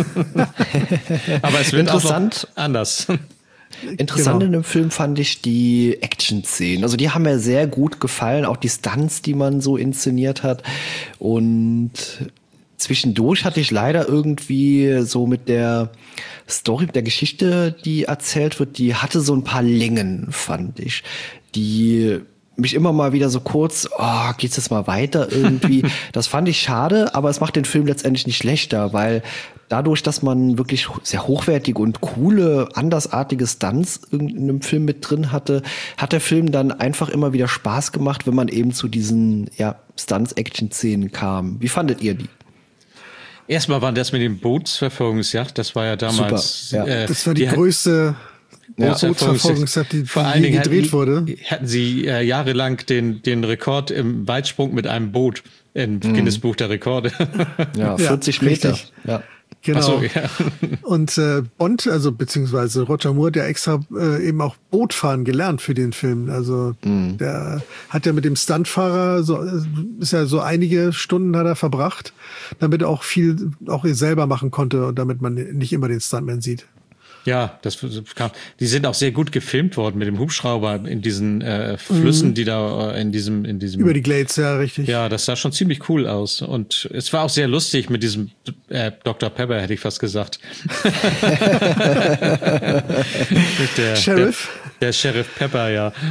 [SPEAKER 7] Aber es wird
[SPEAKER 8] Interessant.
[SPEAKER 7] auch noch anders.
[SPEAKER 8] Interessant
[SPEAKER 9] Genau.
[SPEAKER 8] in dem Film fand ich die Action-Szenen. Also die haben mir sehr gut gefallen, auch die Stunts, die man so inszeniert hat. Und zwischendurch hatte ich leider irgendwie so mit der Story, mit der Geschichte, die erzählt wird, die hatte so ein paar Längen, fand ich. Die mich immer mal wieder so kurz, oh, geht's jetzt mal weiter irgendwie. Das fand ich schade, aber es macht den Film letztendlich nicht schlechter, weil dadurch, dass man wirklich sehr hochwertige und coole, andersartige Stunts in einem Film mit drin hatte, hat der Film dann einfach immer wieder Spaß gemacht, wenn man eben zu diesen ja, Stunts-Action-Szenen kam. Wie fandet ihr die?
[SPEAKER 7] Erstmal war das mit dem Bootsverfolgungsjagd, das war ja damals.
[SPEAKER 8] Super, ja.
[SPEAKER 7] Äh,
[SPEAKER 9] Das war die,
[SPEAKER 7] die
[SPEAKER 9] größte
[SPEAKER 8] Ja.
[SPEAKER 9] Bootsverfolgungsjagd, die,
[SPEAKER 7] Vor
[SPEAKER 9] die
[SPEAKER 7] allen Dingen
[SPEAKER 9] gedreht
[SPEAKER 7] hatten,
[SPEAKER 9] wurde.
[SPEAKER 7] hatten sie äh, jahrelang den, den Rekord im Weitsprung mit einem Boot im mhm. Guinness-Buch der Rekorde.
[SPEAKER 8] Ja, vierzig
[SPEAKER 9] ja,
[SPEAKER 8] Meter.
[SPEAKER 9] richtig.
[SPEAKER 8] Ja.
[SPEAKER 9] Genau.
[SPEAKER 7] Ach so, ja.
[SPEAKER 9] Und äh, Bond, also beziehungsweise Roger Moore, der extra äh, eben auch Bootfahren gelernt für den Film. Also mhm. der hat ja mit dem Stuntfahrer so ist ja so einige Stunden hat er verbracht, damit er auch viel auch selber machen konnte und damit man nicht immer den Stuntman sieht.
[SPEAKER 7] Ja, das kam. Die sind auch sehr gut gefilmt worden mit dem Hubschrauber in diesen äh, Flüssen, mhm. die da äh, in diesem in diesem
[SPEAKER 9] über die Glades, ja, richtig.
[SPEAKER 7] Ja, das sah schon ziemlich cool aus und es war auch sehr lustig mit diesem äh, Doktor Pepper, hätte ich fast gesagt.
[SPEAKER 9] der, Sheriff,
[SPEAKER 7] der, der Sheriff Pepper, ja.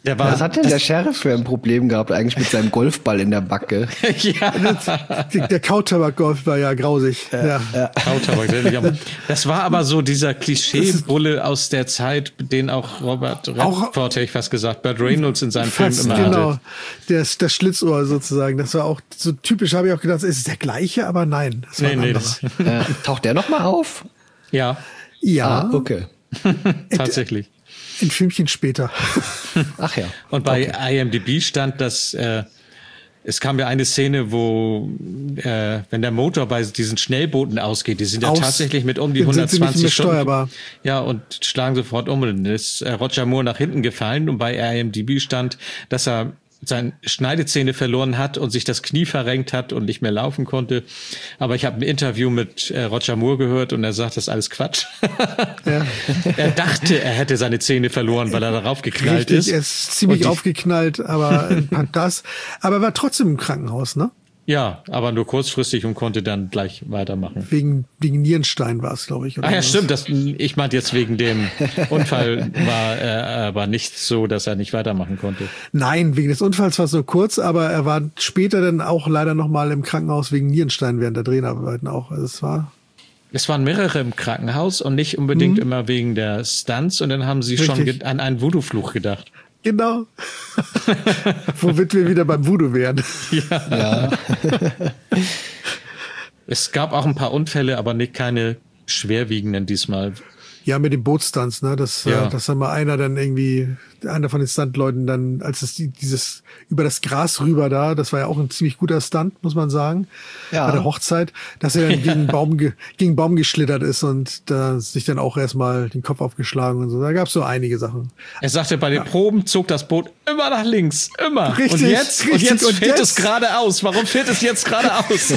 [SPEAKER 7] Der war,
[SPEAKER 8] Was hat denn der Sheriff für ein Problem gehabt eigentlich mit seinem Golfball in der Backe?
[SPEAKER 7] ja.
[SPEAKER 9] Der, der Kautabak-Golf war ja grausig.
[SPEAKER 8] Äh,
[SPEAKER 9] ja.
[SPEAKER 8] äh.
[SPEAKER 7] Kautabak, das war aber so dieser Klischee-Bulle aus der Zeit, den auch Robert Redford, hätte ich fast gesagt, Burt Reynolds in seinen Filmen immer
[SPEAKER 9] genau.
[SPEAKER 7] hatte.
[SPEAKER 9] Das, das Schlitzohr sozusagen. Das war auch so typisch, habe ich auch gedacht, ist es der gleiche, aber nein. Das war
[SPEAKER 7] nee,
[SPEAKER 9] ein
[SPEAKER 7] nee,
[SPEAKER 9] anderer.
[SPEAKER 7] das,
[SPEAKER 8] Äh, taucht der noch mal auf?
[SPEAKER 7] ja,
[SPEAKER 9] Ja,
[SPEAKER 8] Ah, okay.
[SPEAKER 7] tatsächlich.
[SPEAKER 9] ein Filmchen später.
[SPEAKER 8] Ach ja.
[SPEAKER 7] Und bei
[SPEAKER 8] Okay.
[SPEAKER 7] I M D B stand, dass äh, es kam ja eine Szene, wo äh, wenn der Motor bei diesen Schnellbooten ausgeht, die sind ja
[SPEAKER 9] Aus-
[SPEAKER 7] tatsächlich mit um die
[SPEAKER 9] dann sind sie nicht
[SPEAKER 7] hundertzwanzig
[SPEAKER 9] mehr
[SPEAKER 7] Stunden.
[SPEAKER 9] steuerbar.
[SPEAKER 7] Ja, und schlagen sofort um. Und dann ist äh, Roger Moore nach hinten gefallen und bei I M D B stand, dass er seine Schneidezähne verloren hat und sich das Knie verrenkt hat und nicht mehr laufen konnte. Aber ich habe ein Interview mit äh, Roger Moore gehört und er sagt, das ist alles Quatsch.
[SPEAKER 9] Ja.
[SPEAKER 7] Er dachte, er hätte seine Zähne verloren, weil er darauf geknallt
[SPEAKER 9] Richtig,
[SPEAKER 7] ist.
[SPEAKER 9] er ist ziemlich
[SPEAKER 7] Und die-
[SPEAKER 9] aufgeknallt, aber das. Aber er war trotzdem im Krankenhaus, ne?
[SPEAKER 7] Ja, aber nur kurzfristig und konnte dann gleich weitermachen.
[SPEAKER 9] Wegen, wegen Nierenstein war es, glaube ich. oder
[SPEAKER 7] Ach ja,
[SPEAKER 9] was.
[SPEAKER 7] stimmt. Das, ich meinte jetzt wegen dem Unfall war äh, aber nicht so, dass er nicht weitermachen konnte.
[SPEAKER 9] Nein, wegen des Unfalls war es nur kurz, aber er war später dann auch leider noch mal im Krankenhaus wegen Nierenstein während der Dreharbeiten auch. Also es war
[SPEAKER 7] Es waren mehrere im Krankenhaus und nicht unbedingt immer wegen der Stunts. Und dann haben sie schon
[SPEAKER 9] Richtig.
[SPEAKER 7] ge- an einen Voodoo-Fluch gedacht.
[SPEAKER 9] genau. Womit wir wieder beim Voodoo wären.
[SPEAKER 8] Ja.
[SPEAKER 7] Es gab auch ein paar Unfälle, aber nicht keine schwerwiegenden diesmal.
[SPEAKER 9] Ja, mit den Bootstunts, ne? Dass,
[SPEAKER 7] Ja.
[SPEAKER 9] äh, dass dann mal einer dann irgendwie, einer von den Stuntleuten dann, als es die, dieses über das Gras rüber da, das war ja auch ein ziemlich guter Stunt, muss man sagen,
[SPEAKER 8] Ja.
[SPEAKER 9] bei der Hochzeit, dass er dann gegen einen Baum, ge, gegen einen Baum geschlittert ist und da sich dann auch erstmal den Kopf aufgeschlagen und so. Da gab's so einige Sachen.
[SPEAKER 7] Er sagte, bei den Proben zog das Boot immer nach links. Immer.
[SPEAKER 9] Richtig,
[SPEAKER 7] und jetzt, und
[SPEAKER 9] richtig.
[SPEAKER 7] jetzt
[SPEAKER 9] Und
[SPEAKER 7] fährt
[SPEAKER 9] jetzt?
[SPEAKER 7] es geradeaus. Warum fährt es jetzt geradeaus?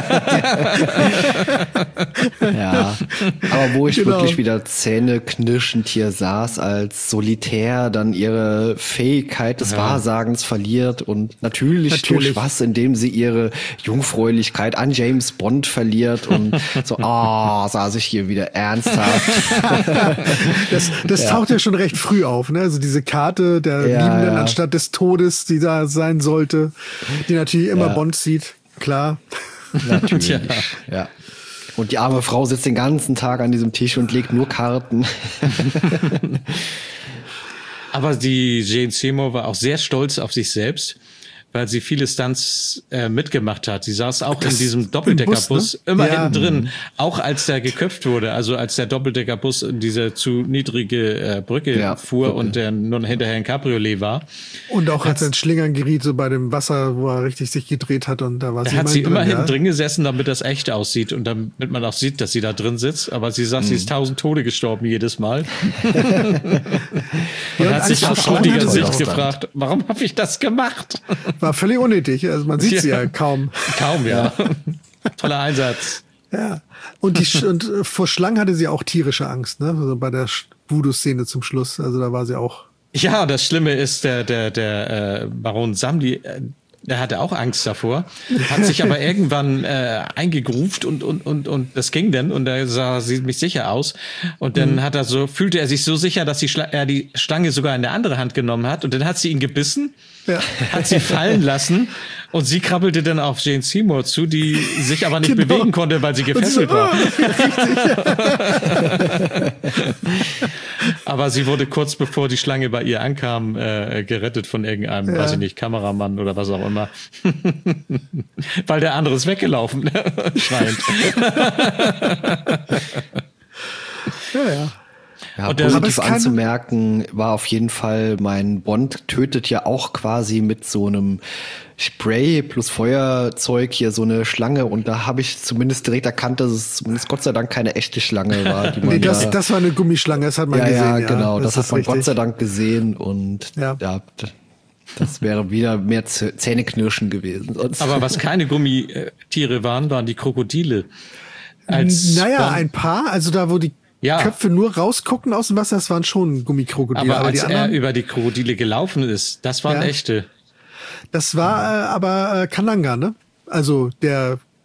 [SPEAKER 8] Ja, aber wo ich
[SPEAKER 9] Genau.
[SPEAKER 8] wirklich wieder zähneknirschend hier saß, als Solitär dann ihre Fähigkeit des Wahrsagens verliert und natürlich,
[SPEAKER 9] Natürlich.
[SPEAKER 8] durch was, indem sie ihre Jungfräulichkeit an James Bond verliert und so, ah, saß ich hier wieder ernsthaft.
[SPEAKER 9] Das, das taucht ja schon recht früh auf, ne? Also diese Karte der
[SPEAKER 8] Ja,
[SPEAKER 9] Liebenden
[SPEAKER 8] ja.
[SPEAKER 9] anstatt des Todes, die da sein sollte, die natürlich immer
[SPEAKER 8] Ja.
[SPEAKER 9] Bond sieht, klar.
[SPEAKER 8] Natürlich,
[SPEAKER 7] Tja.
[SPEAKER 8] ja. Und die arme Frau sitzt den ganzen Tag an diesem Tisch und legt nur Karten.
[SPEAKER 7] Aber die Jane Seymour war auch sehr stolz auf sich selbst, weil sie viele Stunts äh, mitgemacht hat. Sie saß auch
[SPEAKER 9] Das
[SPEAKER 7] in diesem
[SPEAKER 9] im
[SPEAKER 7] Doppeldeckerbus
[SPEAKER 9] Bus, ne?
[SPEAKER 7] immer
[SPEAKER 9] Ja.
[SPEAKER 7] hinten drin, auch als der geköpft wurde, also als der Doppeldeckerbus in diese zu niedrige äh, Brücke
[SPEAKER 8] Ja,
[SPEAKER 7] fuhr
[SPEAKER 8] Brücke.
[SPEAKER 7] und der nun hinterher ein Cabriolet war.
[SPEAKER 9] Und auch als er in Schlingern geriet, so bei dem Wasser, wo er richtig sich gedreht hat und da war
[SPEAKER 7] Da
[SPEAKER 9] sie
[SPEAKER 7] hat sie immer
[SPEAKER 9] drin,
[SPEAKER 7] hinten
[SPEAKER 9] ja.
[SPEAKER 7] drin gesessen, damit das echt aussieht und damit man auch sieht, dass sie da drin sitzt. Aber sie sagt, sie ist tausend Tode gestorben jedes Mal. und
[SPEAKER 9] und
[SPEAKER 7] hat sich
[SPEAKER 9] Angst
[SPEAKER 7] auch
[SPEAKER 9] vor
[SPEAKER 7] auf die
[SPEAKER 9] Schlangen hatte sie
[SPEAKER 7] Gesicht
[SPEAKER 9] auch.
[SPEAKER 7] gefragt, warum habe ich das gemacht?
[SPEAKER 9] War völlig unnötig, also man sieht sie
[SPEAKER 7] Ja.
[SPEAKER 9] ja kaum.
[SPEAKER 7] Kaum, ja. Toller Einsatz.
[SPEAKER 9] Ja. Und, die, Sch- und äh, vor Schlangen hatte sie auch tierische Angst, ne? Also bei der Sch- Voodoo-Szene zum Schluss, also da war sie auch.
[SPEAKER 7] Ja, das Schlimme ist, der, der, der äh, Baron Samdi, äh, der hatte auch Angst davor, hat sich aber irgendwann äh, eingegruft und, und, und, und das ging dann und da sah sie mich sicher aus. Und dann hat er so, fühlte er sich so sicher, dass die Schla er die Stange sogar in der andere Hand genommen hat und dann hat sie ihn gebissen,
[SPEAKER 9] Ja.
[SPEAKER 7] hat sie fallen lassen und sie krabbelte dann auf Jane Seymour zu, die sich aber nicht
[SPEAKER 9] Genau.
[SPEAKER 7] bewegen konnte, weil sie gefesselt
[SPEAKER 9] Und so,
[SPEAKER 7] war.
[SPEAKER 9] ah,
[SPEAKER 7] Aber sie wurde kurz bevor die Schlange bei ihr ankam, äh, gerettet von irgendeinem,
[SPEAKER 9] Ja.
[SPEAKER 7] weiß ich nicht, Kameramann oder was auch immer. Weil der andere ist weggelaufen, schreiend.
[SPEAKER 9] ja, ja.
[SPEAKER 8] Ja,
[SPEAKER 7] Und der-
[SPEAKER 9] Aber
[SPEAKER 8] positiv
[SPEAKER 9] es kann-
[SPEAKER 8] anzumerken war auf jeden Fall, mein Bond tötet ja auch quasi mit so einem Spray plus Feuerzeug hier so eine Schlange und da habe ich zumindest direkt erkannt, dass es zumindest Gott sei Dank keine echte Schlange war. Die man
[SPEAKER 9] Nee, das,
[SPEAKER 8] ja,
[SPEAKER 9] das war eine Gummischlange, das hat man
[SPEAKER 8] ja,
[SPEAKER 9] gesehen.
[SPEAKER 8] ja,
[SPEAKER 9] Ja,
[SPEAKER 8] genau, das, hat
[SPEAKER 9] ist
[SPEAKER 8] man
[SPEAKER 9] richtig.
[SPEAKER 8] Gott sei Dank gesehen und
[SPEAKER 9] Ja.
[SPEAKER 8] ja, d- das wäre wieder mehr Z- Zähneknirschen gewesen. Sonst.
[SPEAKER 7] Aber was keine Gummitiere waren, waren die Krokodile. Als
[SPEAKER 9] Naja,
[SPEAKER 7] Bond-
[SPEAKER 9] ein paar, also da, wo die
[SPEAKER 7] Ja.
[SPEAKER 9] Köpfe nur rausgucken aus dem Wasser, das waren schon Gummikrokodile.
[SPEAKER 7] aber
[SPEAKER 9] Aber,
[SPEAKER 7] als
[SPEAKER 9] die
[SPEAKER 7] er
[SPEAKER 9] anderen,
[SPEAKER 7] über die Krokodile gelaufen ist, das waren
[SPEAKER 9] Ja.
[SPEAKER 7] echte.
[SPEAKER 9] das war äh, aber äh, Kananga, ne? Also der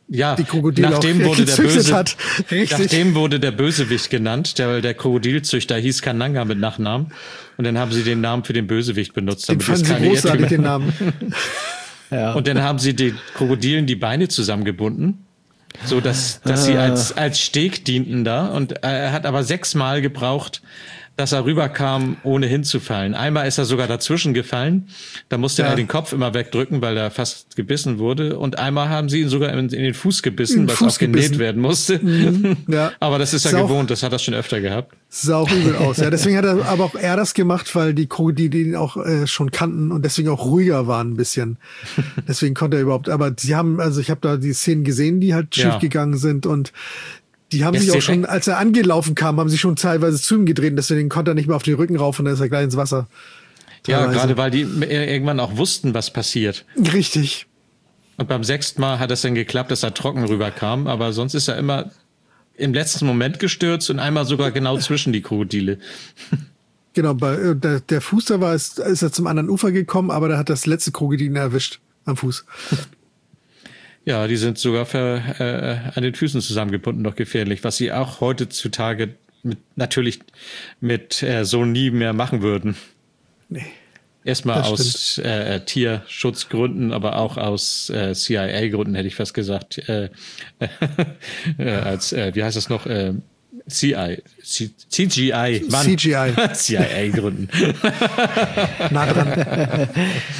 [SPEAKER 7] ja,
[SPEAKER 9] die Krokodile
[SPEAKER 7] nachdem
[SPEAKER 9] auch
[SPEAKER 7] wurde der Böse,
[SPEAKER 9] hat. Richtig.
[SPEAKER 7] Nachdem wurde der Bösewicht genannt. Der, der Krokodilzüchter hieß Kananga mit Nachnamen. Und dann haben sie den Namen für den Bösewicht benutzt.
[SPEAKER 9] Den fanden sie großartig, den Namen.
[SPEAKER 8] Ja.
[SPEAKER 7] Und dann haben sie den Krokodilen die Beine zusammengebunden, so dass, dass sie als, als Steg dienten da. Und er hat aber sechsmal gebraucht, dass er rüberkam, ohne hinzufallen. Einmal ist er sogar dazwischen gefallen. Da musste
[SPEAKER 9] Ja.
[SPEAKER 7] er den Kopf immer wegdrücken, weil er fast gebissen wurde. Und einmal haben sie ihn sogar in, in den Fuß gebissen,
[SPEAKER 9] In den
[SPEAKER 7] was
[SPEAKER 9] Fuß
[SPEAKER 7] auch genäht
[SPEAKER 9] gebissen.
[SPEAKER 7] werden musste.
[SPEAKER 9] Mhm. Ja.
[SPEAKER 7] Aber das ist er
[SPEAKER 9] Ist auch-
[SPEAKER 7] gewohnt, das hat er schon öfter gehabt.
[SPEAKER 9] Sah auch übel aus. Ja, deswegen hat er aber auch er das gemacht, weil die Krokodile ihn auch äh, schon kannten und deswegen auch ruhiger waren ein bisschen. Deswegen konnte er überhaupt, aber sie haben, also ich habe da die Szenen gesehen, die halt
[SPEAKER 7] Ja.
[SPEAKER 9] schief gegangen sind und die haben
[SPEAKER 7] Ja,
[SPEAKER 9] sich auch
[SPEAKER 7] direkt-
[SPEAKER 9] schon, als er angelaufen kam, haben sie schon teilweise zu ihm gedreht, deswegen konnte er nicht mehr auf den Rücken rauf und dann ist er gleich ins Wasser.
[SPEAKER 7] Ja,
[SPEAKER 9] Teilweise.
[SPEAKER 7] gerade weil die irgendwann auch wussten, was passiert.
[SPEAKER 9] Richtig.
[SPEAKER 7] Und beim sechsten Mal hat es dann geklappt, dass er trocken rüberkam, aber sonst ist er immer im letzten Moment gestürzt und einmal sogar genau zwischen die Krokodile.
[SPEAKER 9] Genau, bei, äh, der, der Fuß da war, ist, ist er zum anderen Ufer gekommen, aber da hat das letzte Krokodil ihn erwischt am Fuß.
[SPEAKER 7] Ja, die sind sogar für, äh, an den Füßen zusammengebunden, noch gefährlich, was sie auch heutzutage mit, natürlich mit äh, so nie mehr machen würden.
[SPEAKER 9] Nee.
[SPEAKER 7] Erstmal
[SPEAKER 9] Das
[SPEAKER 7] aus äh, Tierschutzgründen, aber auch aus äh, C I A-Gründen, hätte ich fast gesagt. Äh, äh, als, äh, wie heißt das noch? Äh, C I, C- CGI. Mann.
[SPEAKER 9] C G I.
[SPEAKER 7] C I A-Gründen.
[SPEAKER 9] Nah dran.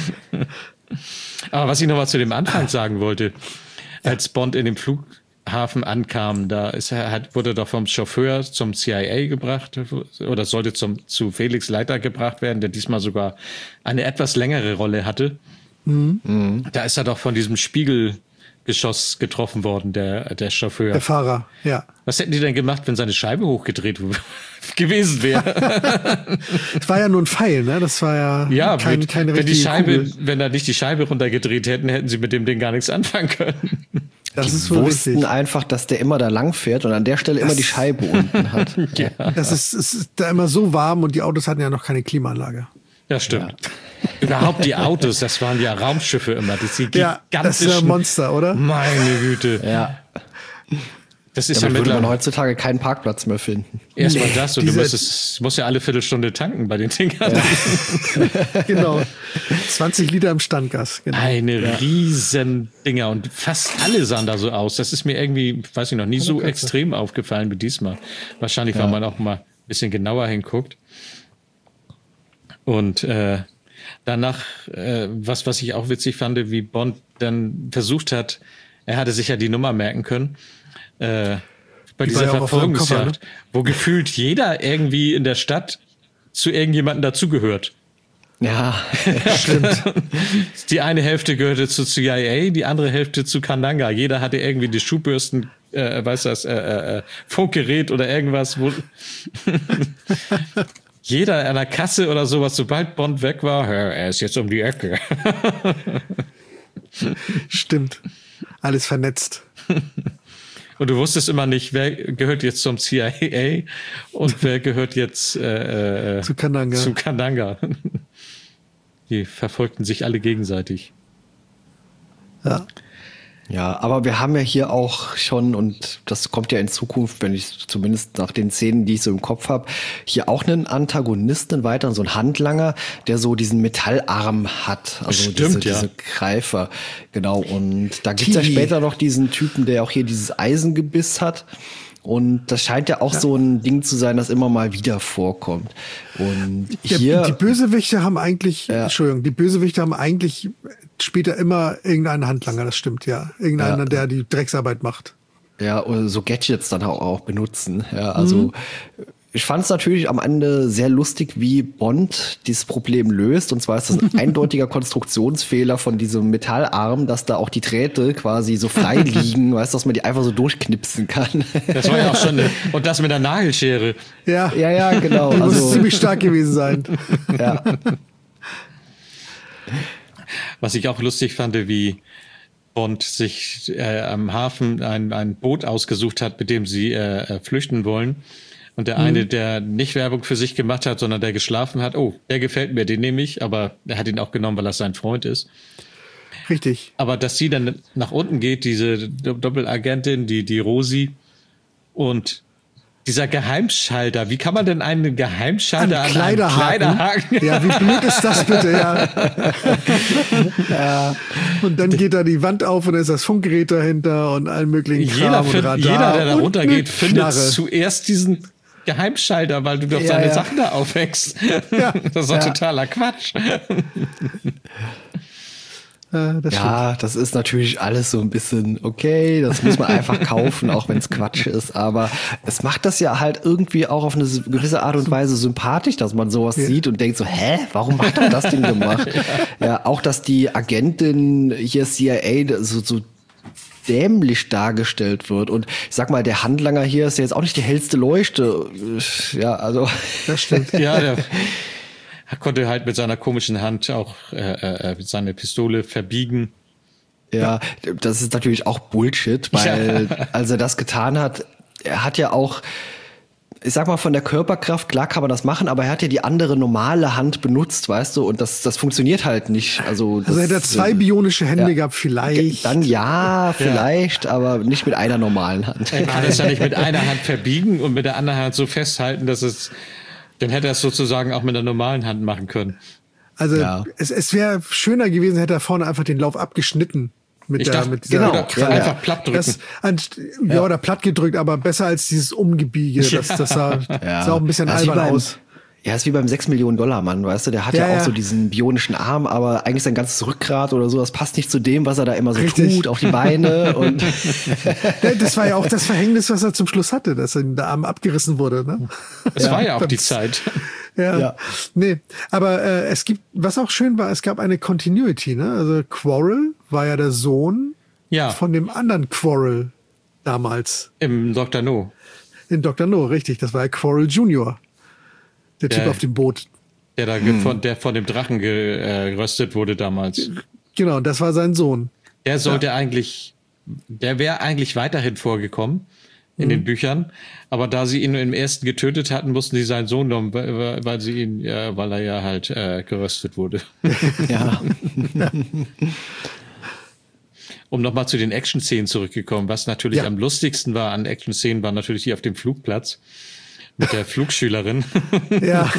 [SPEAKER 7] Aber was ich noch mal zu dem Anfang sagen wollte, als Bond in dem Flughafen ankam, da ist er, hat, wurde doch vom Chauffeur zum C I A gebracht oder sollte zum, zu Felix Leiter gebracht werden, der diesmal sogar eine etwas längere Rolle hatte.
[SPEAKER 9] Mhm.
[SPEAKER 7] Da ist er doch von diesem Spiegelgeschoss getroffen worden, der, der Chauffeur.
[SPEAKER 9] Der Fahrer, ja.
[SPEAKER 7] Was hätten die denn gemacht, wenn seine Scheibe hochgedreht gewesen wäre?
[SPEAKER 9] Das war ja nur ein Pfeil, ne? Das war ja,
[SPEAKER 7] Ja,
[SPEAKER 9] kein,
[SPEAKER 7] mit,
[SPEAKER 9] keine
[SPEAKER 7] wenn die
[SPEAKER 9] richtige
[SPEAKER 7] Scheibe,
[SPEAKER 9] Kugel.
[SPEAKER 7] wenn da nicht die Scheibe runtergedreht hätten, hätten sie mit dem Ding gar nichts anfangen können.
[SPEAKER 9] Das
[SPEAKER 8] Die
[SPEAKER 9] ist wohl
[SPEAKER 8] wussten
[SPEAKER 9] richtig.
[SPEAKER 8] einfach, dass der immer da lang fährt und an der Stelle immer die Scheibe unten hat.
[SPEAKER 7] Ja,
[SPEAKER 9] Das ist, es ist da immer so warm und die Autos hatten ja noch keine Klimaanlage.
[SPEAKER 7] ja stimmt. Überhaupt die Autos, das waren ja Raumschiffe immer. Das sind
[SPEAKER 9] Ja, das ist ja ein Monster, oder?
[SPEAKER 7] Meine Güte.
[SPEAKER 8] Ja.
[SPEAKER 7] Das ist
[SPEAKER 8] Damit
[SPEAKER 7] ja
[SPEAKER 8] würde man
[SPEAKER 7] mittlerweile
[SPEAKER 8] heutzutage keinen Parkplatz mehr finden.
[SPEAKER 7] erstmal
[SPEAKER 9] Nee,
[SPEAKER 7] das und
[SPEAKER 9] diese-
[SPEAKER 7] du musst es musst ja alle Viertelstunde tanken bei den Dingern.
[SPEAKER 9] Genau. zwanzig Liter im Standgas. Genau.
[SPEAKER 7] Eine riesen Dinger und fast alle sahen da so aus. Das ist mir irgendwie, weiß ich noch, nie so extrem aufgefallen wie diesmal. Wahrscheinlich, weil man auch mal ein bisschen genauer hinguckt. Und äh, danach, äh, was, was ich auch witzig fand, wie Bond dann versucht hat, er hatte sich ja die Nummer merken können, äh, bei
[SPEAKER 9] Die war
[SPEAKER 7] dieser
[SPEAKER 9] ja auch auf seinem Koffer,
[SPEAKER 7] Verfolgungsjagd, wo gefühlt jeder irgendwie in der Stadt zu irgendjemandem dazugehört.
[SPEAKER 8] Ja,
[SPEAKER 9] Stimmt.
[SPEAKER 7] Die eine Hälfte gehörte zu C I A, die andere Hälfte zu Kananga. Jeder hatte irgendwie die Schuhbürsten, äh, weiß das, äh, äh, Funkgerät oder irgendwas. Wo jeder an der Kasse oder sowas, sobald Bond weg war, ja, er ist jetzt um die Ecke.
[SPEAKER 9] Stimmt. Alles vernetzt.
[SPEAKER 7] Und du wusstest immer nicht, wer gehört jetzt zum C I A und wer gehört jetzt äh, äh,
[SPEAKER 9] Zu Kananga.
[SPEAKER 7] zu Kananga. Die verfolgten sich alle gegenseitig.
[SPEAKER 9] Ja.
[SPEAKER 8] ja, aber wir haben ja hier auch schon, und das kommt ja in Zukunft, wenn ich zumindest nach den Szenen, die ich so im Kopf habe, hier auch einen Antagonisten weiter, so einen Handlanger, der so diesen Metallarm hat. Also
[SPEAKER 7] Stimmt,
[SPEAKER 8] diese,
[SPEAKER 7] ja.
[SPEAKER 8] diese Greifer. Genau. Und da gibt's ja
[SPEAKER 9] Tivi.
[SPEAKER 8] später noch diesen Typen, der auch hier dieses Eisengebiss hat. Und das scheint ja auch so ein Ding zu sein, das immer mal wieder vorkommt. Und
[SPEAKER 9] Der,
[SPEAKER 8] hier.
[SPEAKER 9] die Bösewichte haben eigentlich,
[SPEAKER 8] Ja.
[SPEAKER 9] Entschuldigung, die Bösewichte haben eigentlich später immer irgendeinen Handlanger, das stimmt, ja. Irgendeiner,
[SPEAKER 8] Ja.
[SPEAKER 9] der die Drecksarbeit macht.
[SPEAKER 8] Ja, oder so Gadgets dann auch, auch benutzen. Ja, also ich fand es natürlich am Ende sehr lustig, wie Bond dieses Problem löst. Und zwar ist das ein eindeutiger Konstruktionsfehler von diesem Metallarm, dass da auch die Drähte quasi so frei liegen, weißt du, dass man die einfach so durchknipsen kann.
[SPEAKER 7] Das war ja auch schon eine, und das mit der Nagelschere.
[SPEAKER 9] Ja,
[SPEAKER 8] Ja, ja, genau.
[SPEAKER 9] die muss
[SPEAKER 8] Also,
[SPEAKER 9] ziemlich stark gewesen sein.
[SPEAKER 8] ja.
[SPEAKER 7] Was ich auch lustig fand, wie Bond sich äh, am Hafen ein, ein Boot ausgesucht hat, mit dem sie äh, äh, flüchten wollen. Und der eine, der nicht Werbung für sich gemacht hat, sondern der geschlafen hat, oh, der gefällt mir, den nehme ich, aber er hat ihn auch genommen, weil er sein Freund ist.
[SPEAKER 9] Richtig.
[SPEAKER 7] Aber dass sie dann nach unten geht, diese Doppelagentin, die, die Rosi, und dieser Geheimschalter, wie kann man denn einen Geheimschalter
[SPEAKER 9] an Kleiderhaken?
[SPEAKER 7] Kleiderhaken?
[SPEAKER 9] Ja, wie blöd ist das bitte, ja. ja. Und dann geht da die Wand auf und da ist das Funkgerät dahinter und allen möglichen Kram
[SPEAKER 7] jeder,
[SPEAKER 9] und
[SPEAKER 7] find,
[SPEAKER 9] Radar.
[SPEAKER 7] jeder, der da runtergeht, findet
[SPEAKER 9] Knarre.
[SPEAKER 7] zuerst diesen Geheimschalter, weil du doch
[SPEAKER 9] Ja,
[SPEAKER 7] seine
[SPEAKER 9] ja.
[SPEAKER 7] Sachen da aufhängst.
[SPEAKER 9] Ja.
[SPEAKER 7] Das ist doch
[SPEAKER 9] Ja.
[SPEAKER 7] totaler Quatsch.
[SPEAKER 9] Äh, das
[SPEAKER 8] Ja, das ist natürlich alles so ein bisschen okay, das muss man einfach kaufen, auch wenn es Quatsch ist, aber es macht das ja halt irgendwie auch auf eine gewisse Art und Weise sympathisch, dass man sowas
[SPEAKER 9] Ja.
[SPEAKER 8] sieht und denkt so, hä, warum hat er das denn gemacht? ja. ja, auch, dass die Agentin hier C I A so, so dämlich dargestellt wird und ich sag mal, der Handlanger hier ist ja jetzt auch nicht die hellste Leuchte, ja, also.
[SPEAKER 9] Das stimmt.
[SPEAKER 7] Ja, der er konnte halt mit seiner komischen Hand auch äh, äh, seine Pistole verbiegen.
[SPEAKER 8] Ja, das ist natürlich auch Bullshit, weil
[SPEAKER 7] Ja.
[SPEAKER 8] als er das getan hat, er hat ja auch, ich sag mal, von der Körperkraft, klar kann man das machen, aber er hat ja die andere normale Hand benutzt, weißt du, und das, das funktioniert halt nicht. Also, das,
[SPEAKER 9] Also hätte er zwei bionische Hände
[SPEAKER 8] ja.
[SPEAKER 9] gehabt, vielleicht.
[SPEAKER 8] Dann ja, vielleicht, ja. aber nicht mit einer normalen Hand.
[SPEAKER 7] Er kann es ja nicht mit einer Hand verbiegen und mit der anderen Hand so festhalten, dass es, dann hätte er es sozusagen auch mit der normalen Hand machen können.
[SPEAKER 9] Also
[SPEAKER 8] Ja.
[SPEAKER 9] es, es wäre schöner gewesen, hätte er vorne einfach den Lauf abgeschnitten. Mit
[SPEAKER 7] Ich
[SPEAKER 9] der,
[SPEAKER 7] dachte,
[SPEAKER 9] mit dieser
[SPEAKER 8] genau,
[SPEAKER 9] Kralle.
[SPEAKER 8] ja,
[SPEAKER 7] einfach platt drücken.
[SPEAKER 9] Das, anst- ja, oder platt gedrückt, aber besser als dieses Umgebiege. Das, das sah,
[SPEAKER 8] Ja.
[SPEAKER 9] sah auch ein bisschen
[SPEAKER 8] Das ist wie
[SPEAKER 9] albern
[SPEAKER 8] beim-
[SPEAKER 9] aus.
[SPEAKER 8] Ja, ist wie beim sechs Millionen Dollar Mann, weißt du, der hat ja,
[SPEAKER 9] Ja,
[SPEAKER 8] auch
[SPEAKER 9] ja.
[SPEAKER 8] so diesen bionischen Arm, aber eigentlich sein ganzes Rückgrat oder so, das passt nicht zu dem, was er da immer so
[SPEAKER 9] Richtig.
[SPEAKER 8] tut, auf die Beine und
[SPEAKER 9] Ja, das war ja auch das Verhängnis, was er zum Schluss hatte, dass ihm der Arm abgerissen wurde. Ne?
[SPEAKER 7] Es war ja auch die Zeit.
[SPEAKER 9] Ja.
[SPEAKER 8] Ja.
[SPEAKER 9] Nee, aber äh, es gibt, was auch schön war, es gab eine Continuity, ne? Also Quarrel war ja der Sohn
[SPEAKER 7] Ja,
[SPEAKER 9] von dem anderen Quarrel damals.
[SPEAKER 7] im Doktor No.
[SPEAKER 9] In Doktor No, richtig. Das war ja Quarrel Junior. Der Typ
[SPEAKER 7] Ja.
[SPEAKER 9] auf dem Boot.
[SPEAKER 7] Der da ge- von, der von dem Drachen geröstet wurde damals.
[SPEAKER 9] Genau, das war sein Sohn.
[SPEAKER 7] Der sollte eigentlich, der wäre eigentlich weiterhin vorgekommen in
[SPEAKER 9] Mhm.
[SPEAKER 7] den Büchern, aber da sie ihn im ersten getötet hatten, mussten sie seinen Sohn noch, weil weil sie ihn, ja, weil er ja halt äh, geröstet wurde.
[SPEAKER 8] ja.
[SPEAKER 7] Um nochmal zu den Action-Szenen zurückgekommen, was natürlich
[SPEAKER 9] Ja.
[SPEAKER 7] am lustigsten war an Action-Szenen, war natürlich die auf dem Flugplatz mit der Flugschülerin.
[SPEAKER 9] Ja,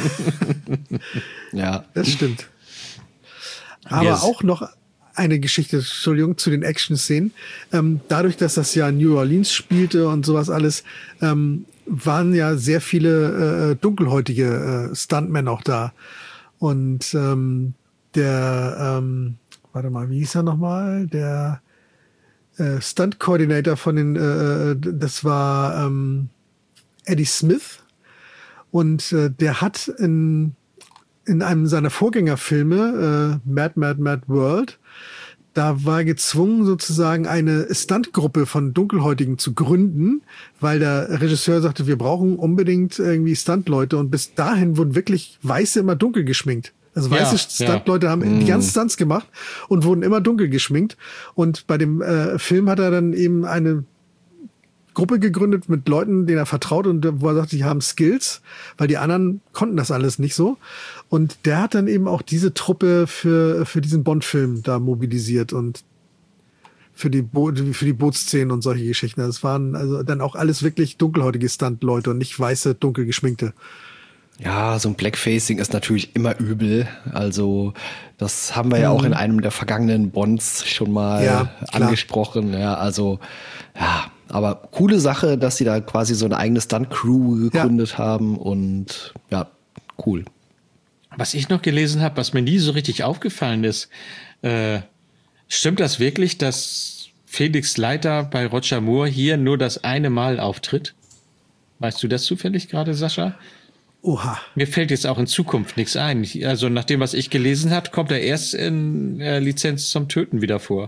[SPEAKER 8] ja.
[SPEAKER 9] das stimmt. Aber
[SPEAKER 7] Yes.
[SPEAKER 9] auch noch eine Geschichte, Entschuldigung, zu den Action-Szenen. Ähm, dadurch, dass das ja in New Orleans spielte und sowas alles, ähm, waren ja sehr viele äh, dunkelhäutige äh, Stuntmen auch da. Und ähm, der, ähm, warte mal, wie hieß er nochmal? Der äh, Stunt-Coordinator von den, äh, das war ähm, Eddie Smith. Und äh, der hat in, in einem seiner Vorgängerfilme, äh, Mad, Mad, Mad World, da war er gezwungen, sozusagen eine Stuntgruppe von Dunkelhäutigen zu gründen, weil der Regisseur sagte, wir brauchen unbedingt irgendwie Stuntleute. Und bis dahin wurden wirklich Weiße immer dunkel geschminkt. Also weiße
[SPEAKER 7] Ja, ja.
[SPEAKER 9] Stuntleute haben die ganzen Stunts gemacht und wurden immer dunkel geschminkt. Und bei dem äh, Film hat er dann eben eine Gruppe gegründet mit Leuten, denen er vertraut und wo er sagt, die haben Skills, weil die anderen konnten das alles nicht so. Und der hat dann eben auch diese Truppe für, für diesen Bond-Film da mobilisiert und für die, Bo für die Bootsszenen und solche Geschichten. Das waren also dann auch alles wirklich dunkelhäutige Stunt-Leute und nicht weiße, dunkel geschminkte.
[SPEAKER 8] Ja, so ein Blackfacing ist natürlich immer übel. Also das haben wir ja auch in einem der vergangenen Bonds schon mal
[SPEAKER 9] Ja, klar.
[SPEAKER 8] angesprochen. Ja, also ja, aber coole Sache, dass sie da quasi so eine eigene Stunt-Crew gegründet haben und ja, cool.
[SPEAKER 7] Was ich noch gelesen habe, was mir nie so richtig aufgefallen ist, äh, stimmt das wirklich, dass Felix Leiter bei Roger Moore hier nur das eine Mal auftritt? Weißt du das zufällig gerade, Sascha?
[SPEAKER 9] Oha.
[SPEAKER 7] Mir fällt jetzt auch in Zukunft nichts ein. Ich, also nach dem, was ich gelesen habe, kommt er erst in äh, Lizenz zum Töten wieder vor.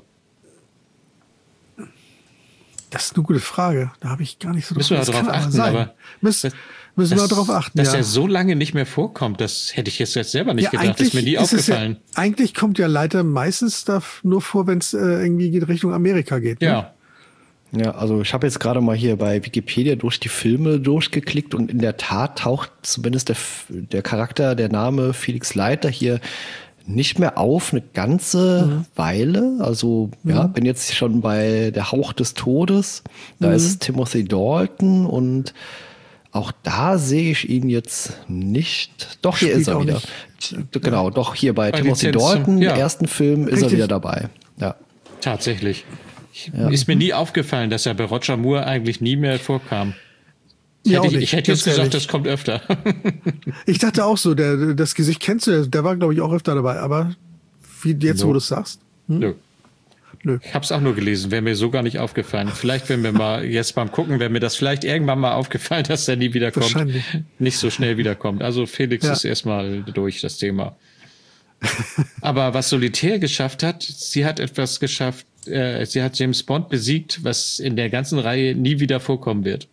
[SPEAKER 9] Das ist eine gute Frage. Da habe ich gar nicht so
[SPEAKER 7] Müssen wir
[SPEAKER 9] das
[SPEAKER 7] darauf
[SPEAKER 9] kann aber
[SPEAKER 7] achten,
[SPEAKER 9] sein.
[SPEAKER 7] aber
[SPEAKER 9] Müssen,
[SPEAKER 7] das-
[SPEAKER 9] müssen wir
[SPEAKER 7] dass,
[SPEAKER 9] darauf achten,
[SPEAKER 7] dass
[SPEAKER 9] ja.
[SPEAKER 7] er so lange nicht mehr vorkommt, das hätte ich jetzt, jetzt selber nicht
[SPEAKER 9] Ja,
[SPEAKER 7] gedacht. Das ist mir nie
[SPEAKER 9] ist es
[SPEAKER 7] aufgefallen.
[SPEAKER 9] Ja, eigentlich kommt ja Leiter meistens da nur vor, wenn es äh, irgendwie geht Richtung Amerika geht. Ne?
[SPEAKER 7] Ja.
[SPEAKER 8] Ja, also ich habe jetzt gerade mal hier bei Wikipedia durch die Filme durchgeklickt und in der Tat taucht zumindest der, der Charakter, der Name Felix Leiter hier nicht mehr auf eine ganze
[SPEAKER 9] Mhm.
[SPEAKER 8] Weile. Also ja, bin jetzt schon bei Der Hauch des Todes. Da
[SPEAKER 9] Mhm.
[SPEAKER 8] ist Timothy Dalton und auch da sehe ich ihn jetzt nicht. Doch, hier
[SPEAKER 9] Spielt
[SPEAKER 8] ist er
[SPEAKER 9] auch
[SPEAKER 8] wieder.
[SPEAKER 9] nicht.
[SPEAKER 8] Genau, doch hier bei,
[SPEAKER 7] Bei
[SPEAKER 8] Timothy
[SPEAKER 7] Lizenz zum-
[SPEAKER 8] Dalton,
[SPEAKER 7] ja.
[SPEAKER 8] im ersten Film, ist er
[SPEAKER 9] Richtig.
[SPEAKER 8] wieder dabei. Ja.
[SPEAKER 7] Tatsächlich. Ich, Ist mir nie aufgefallen, dass er bei Roger Moore eigentlich nie mehr vorkam.
[SPEAKER 9] Ja,
[SPEAKER 7] hätte
[SPEAKER 9] auch
[SPEAKER 7] ich,
[SPEAKER 9] nicht,
[SPEAKER 7] ich hätte
[SPEAKER 9] ganz
[SPEAKER 7] jetzt gesagt,
[SPEAKER 9] ehrlich.
[SPEAKER 7] das kommt öfter.
[SPEAKER 9] Ich dachte auch so, der, das Gesicht kennst du, der war, glaube ich, auch öfter dabei. Aber wie jetzt,
[SPEAKER 7] No.
[SPEAKER 9] wo du es sagst.
[SPEAKER 7] Nö.
[SPEAKER 9] Nö.
[SPEAKER 7] Ich habe es auch nur gelesen, wäre mir so gar nicht aufgefallen. Vielleicht, wenn wir mal jetzt beim Gucken, wäre mir das vielleicht irgendwann mal aufgefallen, dass der nie wiederkommt.
[SPEAKER 9] Wahrscheinlich.
[SPEAKER 7] Nicht so schnell wiederkommt. Also Felix
[SPEAKER 9] Ja.
[SPEAKER 7] ist erstmal durch das Thema. Aber was Solitär geschafft hat, sie hat etwas geschafft, äh, sie hat James Bond besiegt, was in der ganzen Reihe nie wieder vorkommen wird.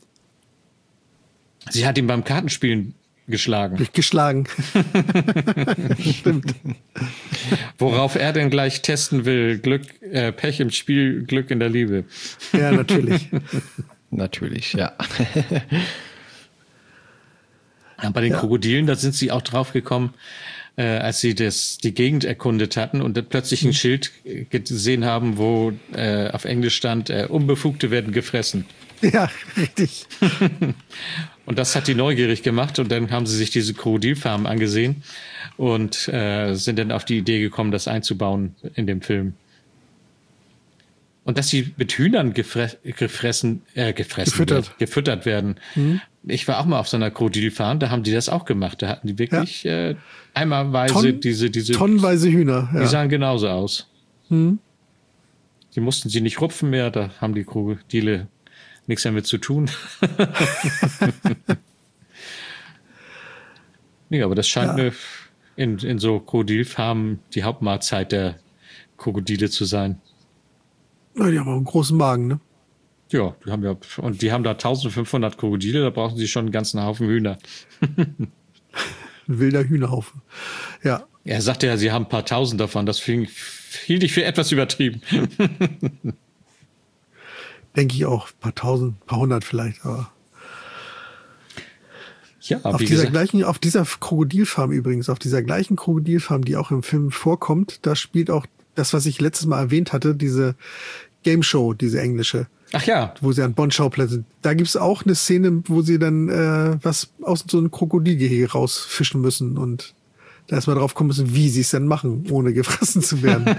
[SPEAKER 7] Sie hat ihn beim Kartenspielen geschlagen.
[SPEAKER 9] Geschlagen. Stimmt.
[SPEAKER 7] Worauf er denn gleich testen will, Glück, äh, Pech im Spiel, Glück in der Liebe.
[SPEAKER 9] Ja, natürlich.
[SPEAKER 8] Natürlich, ja.
[SPEAKER 7] Ja, bei den Krokodilen, da sind sie auch drauf gekommen, äh, als sie das, die Gegend erkundet hatten und dann plötzlich ein Schild äh, gesehen haben, wo äh, auf Englisch stand, äh, Unbefugte werden gefressen.
[SPEAKER 9] Ja, richtig.
[SPEAKER 7] Und das hat die neugierig gemacht und dann haben sie sich diese Krokodilfarmen angesehen und äh, sind dann auf die Idee gekommen, das einzubauen in dem Film. Und dass sie mit Hühnern gefre gefressen, äh, gefressen
[SPEAKER 9] Gefüttert.
[SPEAKER 7] Werden, gefüttert werden.
[SPEAKER 9] Mhm.
[SPEAKER 7] Ich war auch mal auf so einer Krokodilfarm, da haben die das auch gemacht. Da hatten die wirklich äh, einmalweise
[SPEAKER 9] Tonnen-
[SPEAKER 7] diese, diese,
[SPEAKER 9] Tonnenweise Hühner.
[SPEAKER 7] die
[SPEAKER 9] Ja.
[SPEAKER 7] sahen genauso aus.
[SPEAKER 9] Mhm.
[SPEAKER 7] Die mussten sie nicht rupfen mehr, da haben die Krokodile nichts damit zu tun. Nee, aber das scheint
[SPEAKER 9] Ja.
[SPEAKER 7] mir in, in so Krokodilfarmen die Hauptmahlzeit der Krokodile zu sein.
[SPEAKER 9] Ja, die haben auch einen großen Magen, ne?
[SPEAKER 7] Ja, die haben ja, und die haben da eintausendfünfhundert Krokodile, da brauchen sie schon einen ganzen Haufen Hühner.
[SPEAKER 9] Ein wilder Hühnerhaufen. Ja.
[SPEAKER 7] Er sagte ja, sie haben ein paar tausend davon, das fing, hielt ich für etwas übertrieben.
[SPEAKER 9] Denke ich auch. Ein paar tausend, ein paar hundert vielleicht, aber.
[SPEAKER 7] Ja,
[SPEAKER 9] Auf
[SPEAKER 7] wie
[SPEAKER 9] dieser
[SPEAKER 7] gesagt,
[SPEAKER 9] gleichen, auf dieser Krokodilfarm übrigens, auf dieser gleichen Krokodilfarm, die auch im Film vorkommt, da spielt auch das, was ich letztes Mal erwähnt hatte, diese Game Show, diese englische,
[SPEAKER 7] ach ja,
[SPEAKER 9] wo sie an Bond-Schauplätzen. Da gibt's auch eine Szene, wo sie dann äh, was aus so einem Krokodilgehege rausfischen müssen und da erstmal drauf kommen müssen, wie sie es denn machen, ohne gefressen zu werden.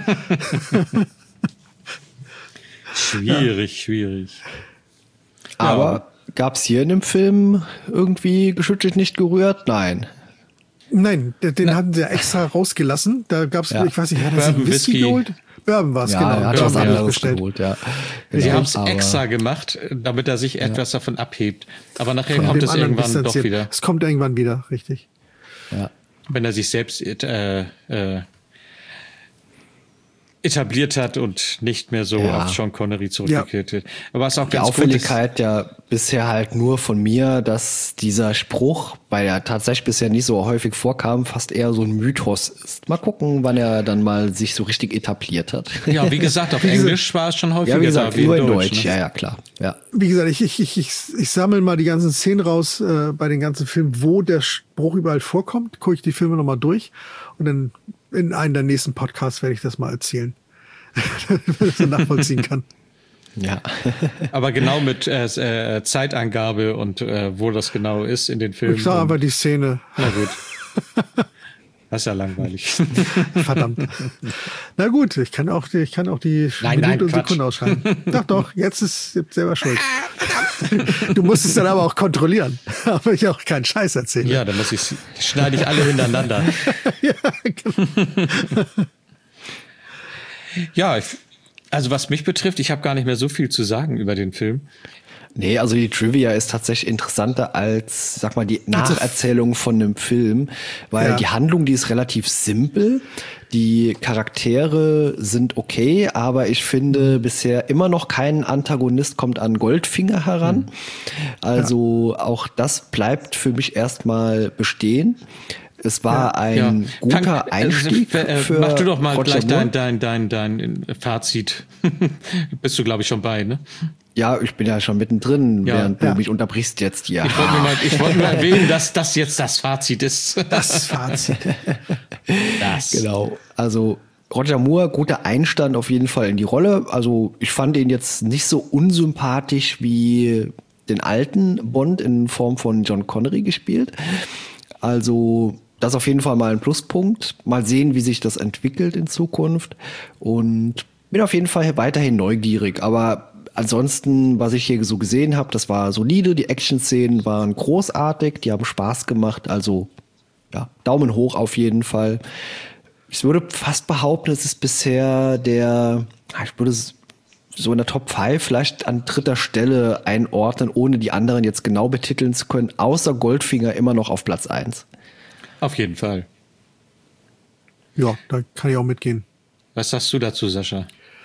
[SPEAKER 7] schwierig, schwierig.
[SPEAKER 8] Aber gab's hier in dem Film irgendwie geschüttelt, nicht gerührt? Nein.
[SPEAKER 9] Nein, den, den hatten sie ja extra rausgelassen. Da gab's,
[SPEAKER 8] Ja.
[SPEAKER 9] ich weiß nicht, hat er sich
[SPEAKER 7] Bourbon
[SPEAKER 9] Whisky
[SPEAKER 7] Whisky.
[SPEAKER 9] geholt? Bourbon war's,
[SPEAKER 8] Ja,
[SPEAKER 9] genau.
[SPEAKER 8] er hat
[SPEAKER 7] Ja,
[SPEAKER 8] was
[SPEAKER 7] ja.
[SPEAKER 8] anderes
[SPEAKER 9] bestellt.
[SPEAKER 8] geholt, ja.
[SPEAKER 7] Sie
[SPEAKER 8] Genau,
[SPEAKER 7] haben es
[SPEAKER 8] aber-
[SPEAKER 7] extra gemacht, damit er sich etwas davon abhebt. Aber nachher
[SPEAKER 9] Von
[SPEAKER 7] kommt
[SPEAKER 9] dem
[SPEAKER 7] es
[SPEAKER 9] anderen
[SPEAKER 7] irgendwann doch
[SPEAKER 9] distanziert.
[SPEAKER 7] wieder,
[SPEAKER 9] Es kommt irgendwann wieder, richtig.
[SPEAKER 8] Ja.
[SPEAKER 7] wenn er sich selbst äh, äh, etabliert hat und nicht mehr so
[SPEAKER 8] Ja.
[SPEAKER 7] auf Sean Connery zurückgekehrt wird. Aber es ist auch
[SPEAKER 8] Die
[SPEAKER 7] ganz
[SPEAKER 8] Auffälligkeit ja bisher halt nur von mir, dass dieser Spruch, weil er tatsächlich bisher nicht so häufig vorkam, fast eher so ein Mythos ist. Mal gucken, wann er dann mal sich so richtig etabliert hat.
[SPEAKER 7] gut ist. Ja, wie gesagt, auf Englisch war es schon häufiger
[SPEAKER 8] Ja, wie gesagt,
[SPEAKER 7] da wie
[SPEAKER 8] nur
[SPEAKER 7] in
[SPEAKER 8] in
[SPEAKER 7] Deutsch.
[SPEAKER 8] Deutsch.
[SPEAKER 7] ne?
[SPEAKER 8] Ja, ja, klar. Ja.
[SPEAKER 9] Wie gesagt, ich, ich, ich, ich, ich sammle mal die ganzen Szenen raus äh, bei den ganzen Filmen, wo der Spruch überall vorkommt, gucke ich die Filme nochmal durch und dann in einem der nächsten Podcasts werde ich das mal erzählen, wenn ich das nachvollziehen kann.
[SPEAKER 8] Ja.
[SPEAKER 7] Aber genau mit äh, äh, Zeitangabe und äh, wo das genau ist in den Filmen.
[SPEAKER 9] Ich sage
[SPEAKER 7] Und-
[SPEAKER 9] aber die Szene.
[SPEAKER 7] Na gut. Das ist ja langweilig.
[SPEAKER 9] Verdammt. Na gut, ich kann auch die, ich kann auch die
[SPEAKER 7] Nein,
[SPEAKER 9] Minute
[SPEAKER 7] nein,
[SPEAKER 9] und
[SPEAKER 7] Quatsch.
[SPEAKER 9] Sekunde ausschalten. Doch, doch, jetzt ist jetzt selber schuld. Du musst es dann aber auch kontrollieren, aber ich auch keinen Scheiß erzähle.
[SPEAKER 7] Ja, dann muss ich, schneide ich alle hintereinander.
[SPEAKER 9] Ja, genau.
[SPEAKER 7] Ja, ich, also was mich betrifft, ich habe gar nicht mehr so viel zu sagen über den Film.
[SPEAKER 8] Nee, also die Trivia ist tatsächlich interessanter als, sag mal, die Nacherzählung von einem Film, weil
[SPEAKER 9] Ja.
[SPEAKER 8] die Handlung, die ist relativ simpel. Die Charaktere sind okay, aber ich finde bisher immer noch kein Antagonist kommt an Goldfinger heran. Also auch das bleibt für mich erstmal bestehen. Es war ein
[SPEAKER 7] Ja.
[SPEAKER 8] guter
[SPEAKER 7] Fang,
[SPEAKER 8] Einstieg.
[SPEAKER 7] äh,
[SPEAKER 8] für
[SPEAKER 7] mach du doch mal
[SPEAKER 8] Roger
[SPEAKER 7] gleich
[SPEAKER 8] Moore.
[SPEAKER 7] dein, dein, dein, dein Fazit. Bist du, glaube ich, schon bei, ne?
[SPEAKER 8] Ja, ich bin ja schon mittendrin,
[SPEAKER 7] Ja.
[SPEAKER 8] während
[SPEAKER 9] Ja.
[SPEAKER 8] du mich unterbrichst jetzt hier.
[SPEAKER 7] Ich wollte nur, mal- ich wollte nur erwähnen, dass das jetzt das Fazit ist.
[SPEAKER 9] Das Fazit.
[SPEAKER 7] Das.
[SPEAKER 8] Genau. Also Roger Moore, guter Einstand auf jeden Fall in die Rolle. Also ich fand ihn jetzt nicht so unsympathisch wie den alten Bond in Form von John Connery gespielt. Also das ist auf jeden Fall mal ein Pluspunkt. Mal sehen, wie sich das entwickelt in Zukunft. Und bin auf jeden Fall weiterhin neugierig. Aber ansonsten, was ich hier so gesehen habe, das war solide. Die Action-Szenen waren großartig. Die haben Spaß gemacht. Also ja, Daumen hoch auf jeden Fall. Ich würde fast behaupten, es ist bisher der, ich würde es so in der Top fünf vielleicht an dritter Stelle einordnen, ohne die anderen jetzt genau betiteln zu können, außer Goldfinger immer noch auf Platz eins.
[SPEAKER 7] Auf jeden Fall.
[SPEAKER 9] Ja, da kann ich auch mitgehen.
[SPEAKER 7] Was sagst du dazu, Sascha?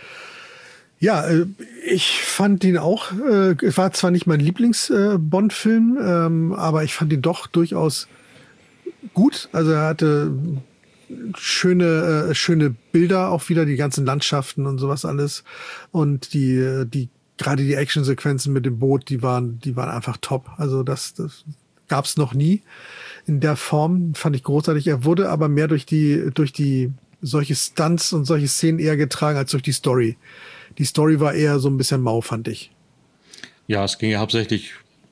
[SPEAKER 9] Ja, äh, ich fand ihn auch, äh, es war zwar nicht mein Lieblings-Bond-Film, ähm, aber ich fand ihn doch durchaus gut. Also er hatte schöne, äh, schöne Bilder, auch wieder die ganzen Landschaften und sowas alles. Und die, die, gerade die Actionsequenzen mit dem Boot, die waren, die waren einfach top. Also das, das gab's noch nie in der Form. Fand ich großartig. Er wurde aber mehr durch die, durch die, solche Stunts und solche Szenen eher getragen als durch die Story. Die Story war eher so ein bisschen mau, fand ich.
[SPEAKER 7] Ja, es ging ja hauptsächlich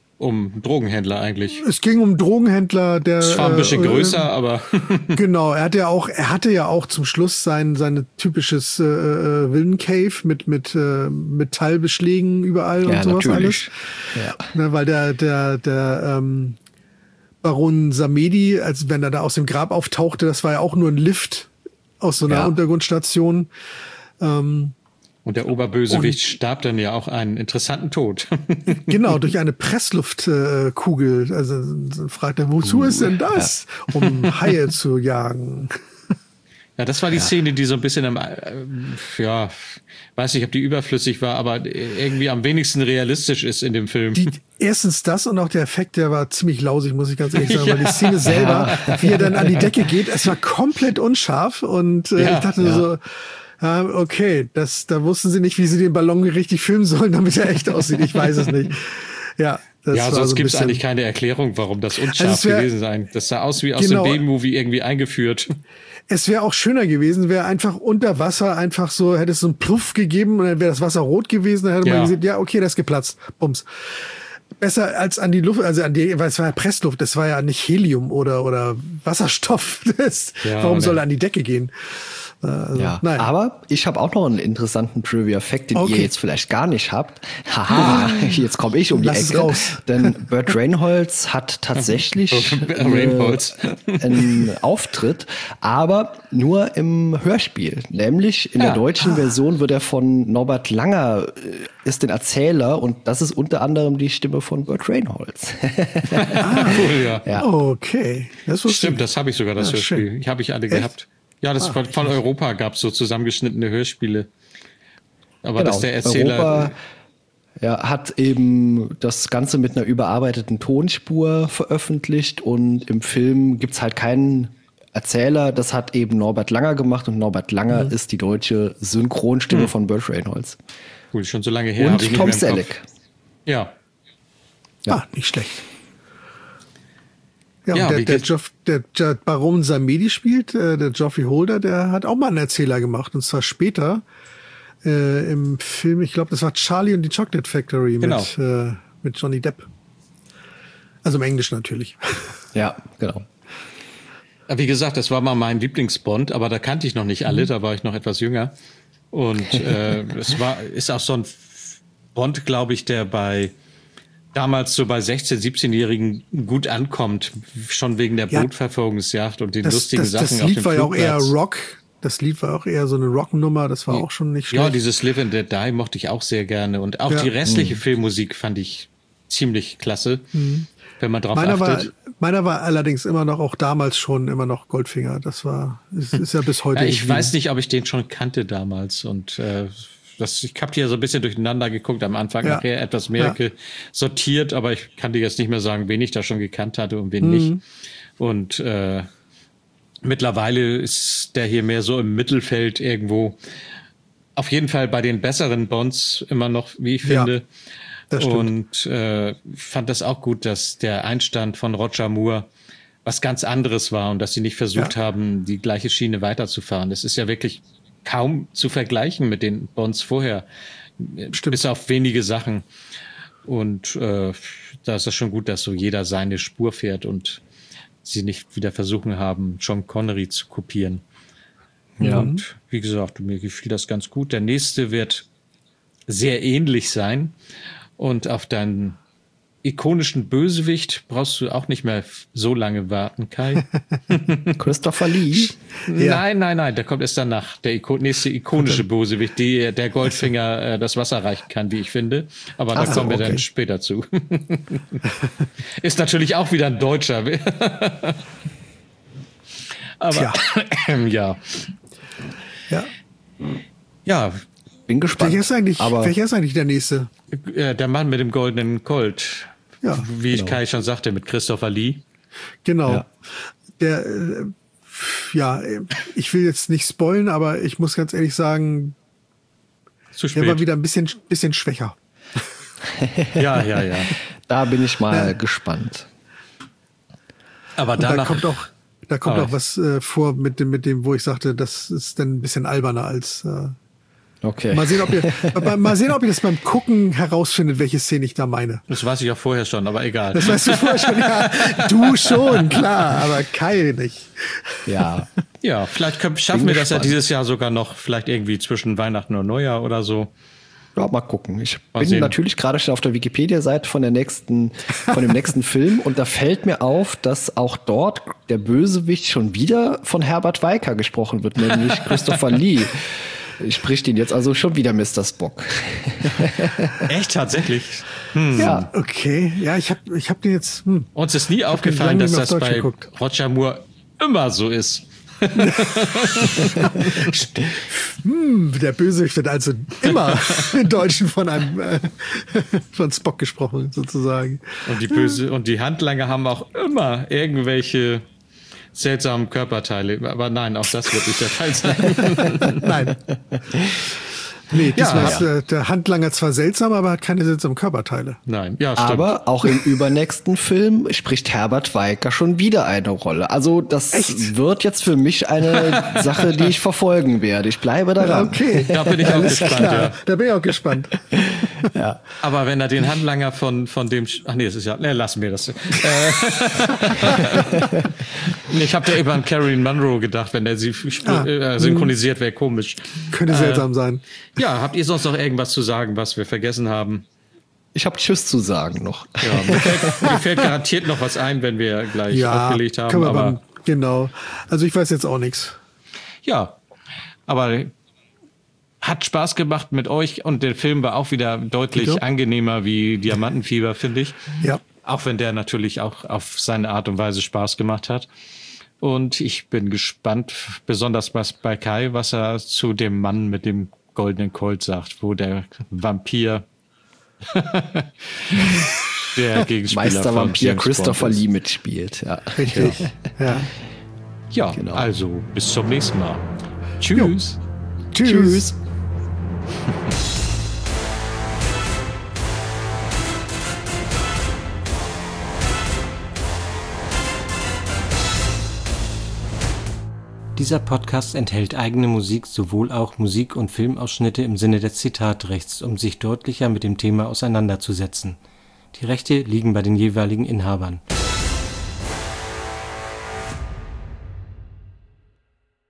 [SPEAKER 7] um Drogenhändler eigentlich.
[SPEAKER 9] Es ging um Drogenhändler, der.
[SPEAKER 7] Es war ein bisschen
[SPEAKER 9] äh,
[SPEAKER 7] größer, aber.
[SPEAKER 9] Genau, er hatte ja auch, er hatte ja auch zum Schluss sein, seine typisches äh, äh, Villain-Cave mit, mit äh, Metallbeschlägen überall
[SPEAKER 8] Ja,
[SPEAKER 9] und sowas
[SPEAKER 8] natürlich.
[SPEAKER 9] alles. Ja. Ne, weil der, der, der ähm, Baron Samedi, als wenn er da aus dem Grab auftauchte, das war ja auch nur ein Lift aus so einer
[SPEAKER 8] Ja.
[SPEAKER 9] Untergrundstation. Ähm,
[SPEAKER 7] Und der Oberbösewicht starb dann ja auch einen interessanten Tod.
[SPEAKER 9] Genau, durch eine Pressluftkugel. Äh, also fragt er, wozu ist denn das? Um Haie zu jagen.
[SPEAKER 7] Ja, das war die Szene, die so ein bisschen am, äh, ja, weiß nicht, ob die überflüssig war, aber irgendwie am wenigsten realistisch ist in dem Film.
[SPEAKER 9] Die, erstens das und auch der Effekt, der war ziemlich lausig, muss ich ganz ehrlich sagen, weil die Szene selber, wie er dann an die Decke geht, es war komplett unscharf und äh,
[SPEAKER 7] Ja,
[SPEAKER 9] ich dachte
[SPEAKER 8] ja.
[SPEAKER 9] so, ja, okay, das, da wussten sie nicht, wie sie den Ballon richtig filmen sollen, damit er echt aussieht. Ich weiß es nicht. Ja, das
[SPEAKER 7] Ja,
[SPEAKER 9] war
[SPEAKER 7] sonst
[SPEAKER 9] so ein
[SPEAKER 7] gibt es
[SPEAKER 9] bisschen-
[SPEAKER 7] eigentlich keine Erklärung, warum das unscharf
[SPEAKER 9] Also es wär-
[SPEAKER 7] gewesen sein. Das sah aus wie aus
[SPEAKER 9] Genau.
[SPEAKER 7] dem B-Movie irgendwie eingeführt.
[SPEAKER 9] Es wäre auch schöner gewesen, wäre einfach unter Wasser einfach so, hätte es so einen Pluff gegeben und dann wäre das Wasser rot gewesen, dann hätte
[SPEAKER 7] Ja.
[SPEAKER 9] man gesehen, ja, okay, das ist geplatzt. Bums. Besser als an die Luft, also an die, weil es war ja Pressluft, das war ja nicht Helium oder, oder Wasserstoff. Das,
[SPEAKER 7] Ja,
[SPEAKER 9] warum
[SPEAKER 7] ne.
[SPEAKER 9] soll er an die Decke gehen? Also,
[SPEAKER 8] Ja,
[SPEAKER 9] nein.
[SPEAKER 8] aber ich habe auch noch einen interessanten Trivia-Fact, den
[SPEAKER 9] Okay.
[SPEAKER 8] ihr jetzt vielleicht gar nicht habt. Haha, jetzt komme ich um die
[SPEAKER 9] Lass es
[SPEAKER 8] Ecke.
[SPEAKER 9] raus.
[SPEAKER 8] Denn Burt Reynolds hat tatsächlich
[SPEAKER 7] Reynolds.
[SPEAKER 8] äh, einen Auftritt, aber nur im Hörspiel. Nämlich in
[SPEAKER 7] Ja.
[SPEAKER 8] der deutschen Version wird er von Norbert Langer, äh, ist den Erzähler, und das ist unter anderem die Stimme von Burt Reynolds.
[SPEAKER 7] Cool, ja.
[SPEAKER 8] Ja.
[SPEAKER 9] Okay. Das wusste
[SPEAKER 7] Stimmt,
[SPEAKER 9] ich.
[SPEAKER 7] das habe ich sogar, das
[SPEAKER 9] Ja,
[SPEAKER 7] Hörspiel.
[SPEAKER 9] schön.
[SPEAKER 7] Ich habe ich alle
[SPEAKER 9] Echt?
[SPEAKER 7] gehabt. Ja, das von, von Europa gab es so zusammengeschnittene Hörspiele. Aber
[SPEAKER 8] Genau.
[SPEAKER 7] dass der Erzähler.
[SPEAKER 8] Europa ja, hat eben das Ganze mit einer überarbeiteten Tonspur veröffentlicht, und im Film gibt's halt keinen Erzähler. Das hat eben Norbert Langer gemacht, und Norbert Langer ist die deutsche Synchronstimme von Burt Reynolds.
[SPEAKER 7] Cool, schon so lange her. hab ich
[SPEAKER 8] Und
[SPEAKER 7] nicht
[SPEAKER 8] Tom
[SPEAKER 7] mehr im Kopf.
[SPEAKER 8] Selleck.
[SPEAKER 7] Ja.
[SPEAKER 8] Ja.
[SPEAKER 9] Ah, nicht schlecht. Ja,
[SPEAKER 7] Ja,
[SPEAKER 9] und der,
[SPEAKER 7] wie
[SPEAKER 9] der,
[SPEAKER 7] geht's-
[SPEAKER 9] Joff, der, der Baron Samedi spielt, äh, der Geoffrey Holder, der hat auch mal einen Erzähler gemacht. Und zwar später äh, im Film, ich glaube, das war Charlie und die Chocolate Factory
[SPEAKER 7] Genau.
[SPEAKER 9] mit, äh, mit Johnny Depp. Also im Englisch natürlich.
[SPEAKER 8] Ja, genau.
[SPEAKER 7] Wie gesagt, das war mal mein Lieblingsbond, aber da kannte ich noch nicht alle, da war ich noch etwas jünger. Und äh, es war, ist auch so ein Bond, glaube ich, der bei damals so bei sechzehn-, siebzehnjährigen gut ankommt, schon wegen der
[SPEAKER 9] Ja.
[SPEAKER 7] Bootverfolgungsjagd und den
[SPEAKER 9] Das,
[SPEAKER 7] lustigen
[SPEAKER 9] das,
[SPEAKER 7] Sachen
[SPEAKER 9] das
[SPEAKER 7] auf
[SPEAKER 9] Lied
[SPEAKER 7] dem
[SPEAKER 9] war ja auch eher
[SPEAKER 7] Flugplatz.
[SPEAKER 9] Rock. Das Lied war auch eher so eine Rocknummer. Das war auch schon nicht schlecht.
[SPEAKER 7] Ja, dieses Live and Let Die mochte ich auch sehr gerne. Und auch
[SPEAKER 9] Ja.
[SPEAKER 7] die restliche Filmmusik fand ich ziemlich klasse, wenn man drauf
[SPEAKER 9] Meiner war,
[SPEAKER 7] achtet.
[SPEAKER 9] meiner war allerdings immer noch, auch damals schon, immer noch Goldfinger. Das war, ist, ist ja bis heute.
[SPEAKER 7] Ja, ich
[SPEAKER 9] geblieben.
[SPEAKER 7] weiß nicht, ob ich den schon kannte damals. Und äh, das, ich habe die ja so ein bisschen durcheinander geguckt, am Anfang
[SPEAKER 9] Ja.
[SPEAKER 7] nachher etwas mehr
[SPEAKER 9] Ja.
[SPEAKER 7] sortiert, aber ich kann dir jetzt nicht mehr sagen, wen ich da schon gekannt hatte und wen nicht. Und äh, mittlerweile ist der hier mehr so im Mittelfeld irgendwo. Auf jeden Fall bei den besseren Bonds immer noch, wie ich finde. Ja, das stimmt. Und äh, fand das auch gut, dass der Einstand von Roger Moore was ganz anderes war und dass sie nicht versucht ja. haben, die gleiche Schiene weiterzufahren. Das ist ja wirklich kaum zu vergleichen mit den Bonds vorher. Stimmt. Bis auf wenige Sachen. Und äh, da ist es schon gut, dass so jeder seine Spur fährt und sie nicht wieder versuchen haben, Sean Connery zu kopieren. Ja. Und wie gesagt, mir gefiel das ganz gut. Der nächste wird sehr ähnlich sein. Und auf deinen ikonischen Bösewicht brauchst du auch nicht mehr so lange warten, Kai.
[SPEAKER 8] Christopher Lee?
[SPEAKER 7] Ja. Nein, nein, nein, der kommt erst danach. Der Iko- nächste ikonische Bösewicht, die der Goldfinger äh, das Wasser reichen kann, wie ich finde. Aber da so, kommen wir okay. dann später zu. Ist natürlich auch wieder ein Deutscher. Aber ja.
[SPEAKER 9] Ja.
[SPEAKER 7] Ja.
[SPEAKER 8] Bin gespannt.
[SPEAKER 9] Welcher ist eigentlich,
[SPEAKER 8] aber
[SPEAKER 9] welcher ist eigentlich der nächste?
[SPEAKER 7] Der Mann mit dem goldenen Colt. Ja, wie ich genau. Kai schon sagte, mit Christopher Lee.
[SPEAKER 9] Genau. Ja. Der, äh, ja, ich will jetzt nicht spoilen, aber ich muss ganz ehrlich sagen,
[SPEAKER 7] Zu spät.
[SPEAKER 9] der war wieder ein bisschen, bisschen schwächer.
[SPEAKER 7] Ja, ja, ja.
[SPEAKER 8] Da bin ich mal
[SPEAKER 9] ja.
[SPEAKER 8] gespannt.
[SPEAKER 9] Aber danach, da kommt auch, da kommt auch was äh, vor mit dem, mit dem, wo ich sagte, das ist dann ein bisschen alberner als. Äh,
[SPEAKER 8] Okay.
[SPEAKER 9] Mal sehen, ob ihr, mal sehen, ob ihr das beim Gucken herausfindet, welche Szene ich da meine.
[SPEAKER 7] Das weiß ich ja vorher schon, aber egal.
[SPEAKER 9] Das weißt du vorher schon, ja. Du schon, klar, aber Kai nicht.
[SPEAKER 8] Ja.
[SPEAKER 7] Ja, vielleicht können, schaffen wir das ja dieses Jahr sogar noch, vielleicht irgendwie zwischen Weihnachten und Neujahr oder so.
[SPEAKER 8] Ja, mal gucken. Ich
[SPEAKER 7] mal
[SPEAKER 8] bin
[SPEAKER 7] sehen.
[SPEAKER 8] natürlich gerade schon auf der Wikipedia-Seite von der nächsten, von dem nächsten Film und da fällt mir auf, dass auch dort der Bösewicht schon wieder von Herbert Weicker gesprochen wird, nämlich Christopher Lee. Spricht ihn jetzt also schon wieder Mister Spock.
[SPEAKER 7] Echt, tatsächlich?
[SPEAKER 9] Hm. Ja, okay. Ja, ich habe ich hab den jetzt... Hm.
[SPEAKER 7] Uns ist nie aufgefallen, dass das bei geguckt. Roger Moore immer so ist.
[SPEAKER 9] hm, der Bösewicht wird also immer im Deutschen von einem äh, von Spock gesprochen, sozusagen.
[SPEAKER 7] Und die Böse und die Handlanger haben auch immer irgendwelche seltsamen Körperteile. Aber nein, auch das wird nicht der Fall sein.
[SPEAKER 9] Nein. Nee, diesmal
[SPEAKER 7] ja,
[SPEAKER 9] ist
[SPEAKER 7] ja.
[SPEAKER 9] äh, der Handlanger zwar seltsam, aber hat keine seltsamen Körperteile.
[SPEAKER 7] Nein, ja, stimmt.
[SPEAKER 8] Aber auch im übernächsten Film spricht Herbert Weicker schon wieder eine Rolle. Also das Echt? wird jetzt für mich eine Sache, die ich verfolgen werde. Ich bleibe daran.
[SPEAKER 9] Okay.
[SPEAKER 7] Da bin ich auch gespannt. Ja.
[SPEAKER 9] Da bin ich auch gespannt.
[SPEAKER 8] Ja.
[SPEAKER 7] Aber wenn er den Handlanger von, von dem... Ach nee, das ist ja... Nee, lassen wir das. Ich habe da über an Caroline Munro gedacht, wenn er sie ah. äh, synchronisiert, wäre komisch.
[SPEAKER 9] Könnte äh, seltsam sein.
[SPEAKER 7] Ja, habt ihr sonst noch irgendwas zu sagen, was wir vergessen haben?
[SPEAKER 8] Ich habe Tschüss zu sagen noch.
[SPEAKER 7] Ja, mir fällt, mir fällt garantiert noch was ein, wenn wir gleich
[SPEAKER 9] ja,
[SPEAKER 7] aufgelegt haben.
[SPEAKER 9] Können wir
[SPEAKER 7] aber
[SPEAKER 9] beim, genau. Also ich weiß jetzt auch nichts.
[SPEAKER 7] Ja, aber hat Spaß gemacht mit euch und der Film war auch wieder deutlich ja. angenehmer wie Diamantenfieber, finde ich.
[SPEAKER 9] Ja.
[SPEAKER 7] Auch wenn der natürlich auch auf seine Art und Weise Spaß gemacht hat. Und ich bin gespannt, besonders was bei Kai, was er zu dem Mann mit dem goldenen Colt sagt, wo der Vampir der Gegenspieler
[SPEAKER 8] Meister Vampir Christopher Lee mitspielt. Ja.
[SPEAKER 9] Richtig. Ja,
[SPEAKER 7] ja genau. Also bis zum nächsten Mal. Tschüss.
[SPEAKER 9] Tschüss. Tschüss.
[SPEAKER 10] Dieser Podcast enthält eigene Musik, sowohl auch Musik- und Filmausschnitte im Sinne des Zitatrechts, um sich deutlicher mit dem Thema auseinanderzusetzen. Die Rechte liegen bei den jeweiligen Inhabern.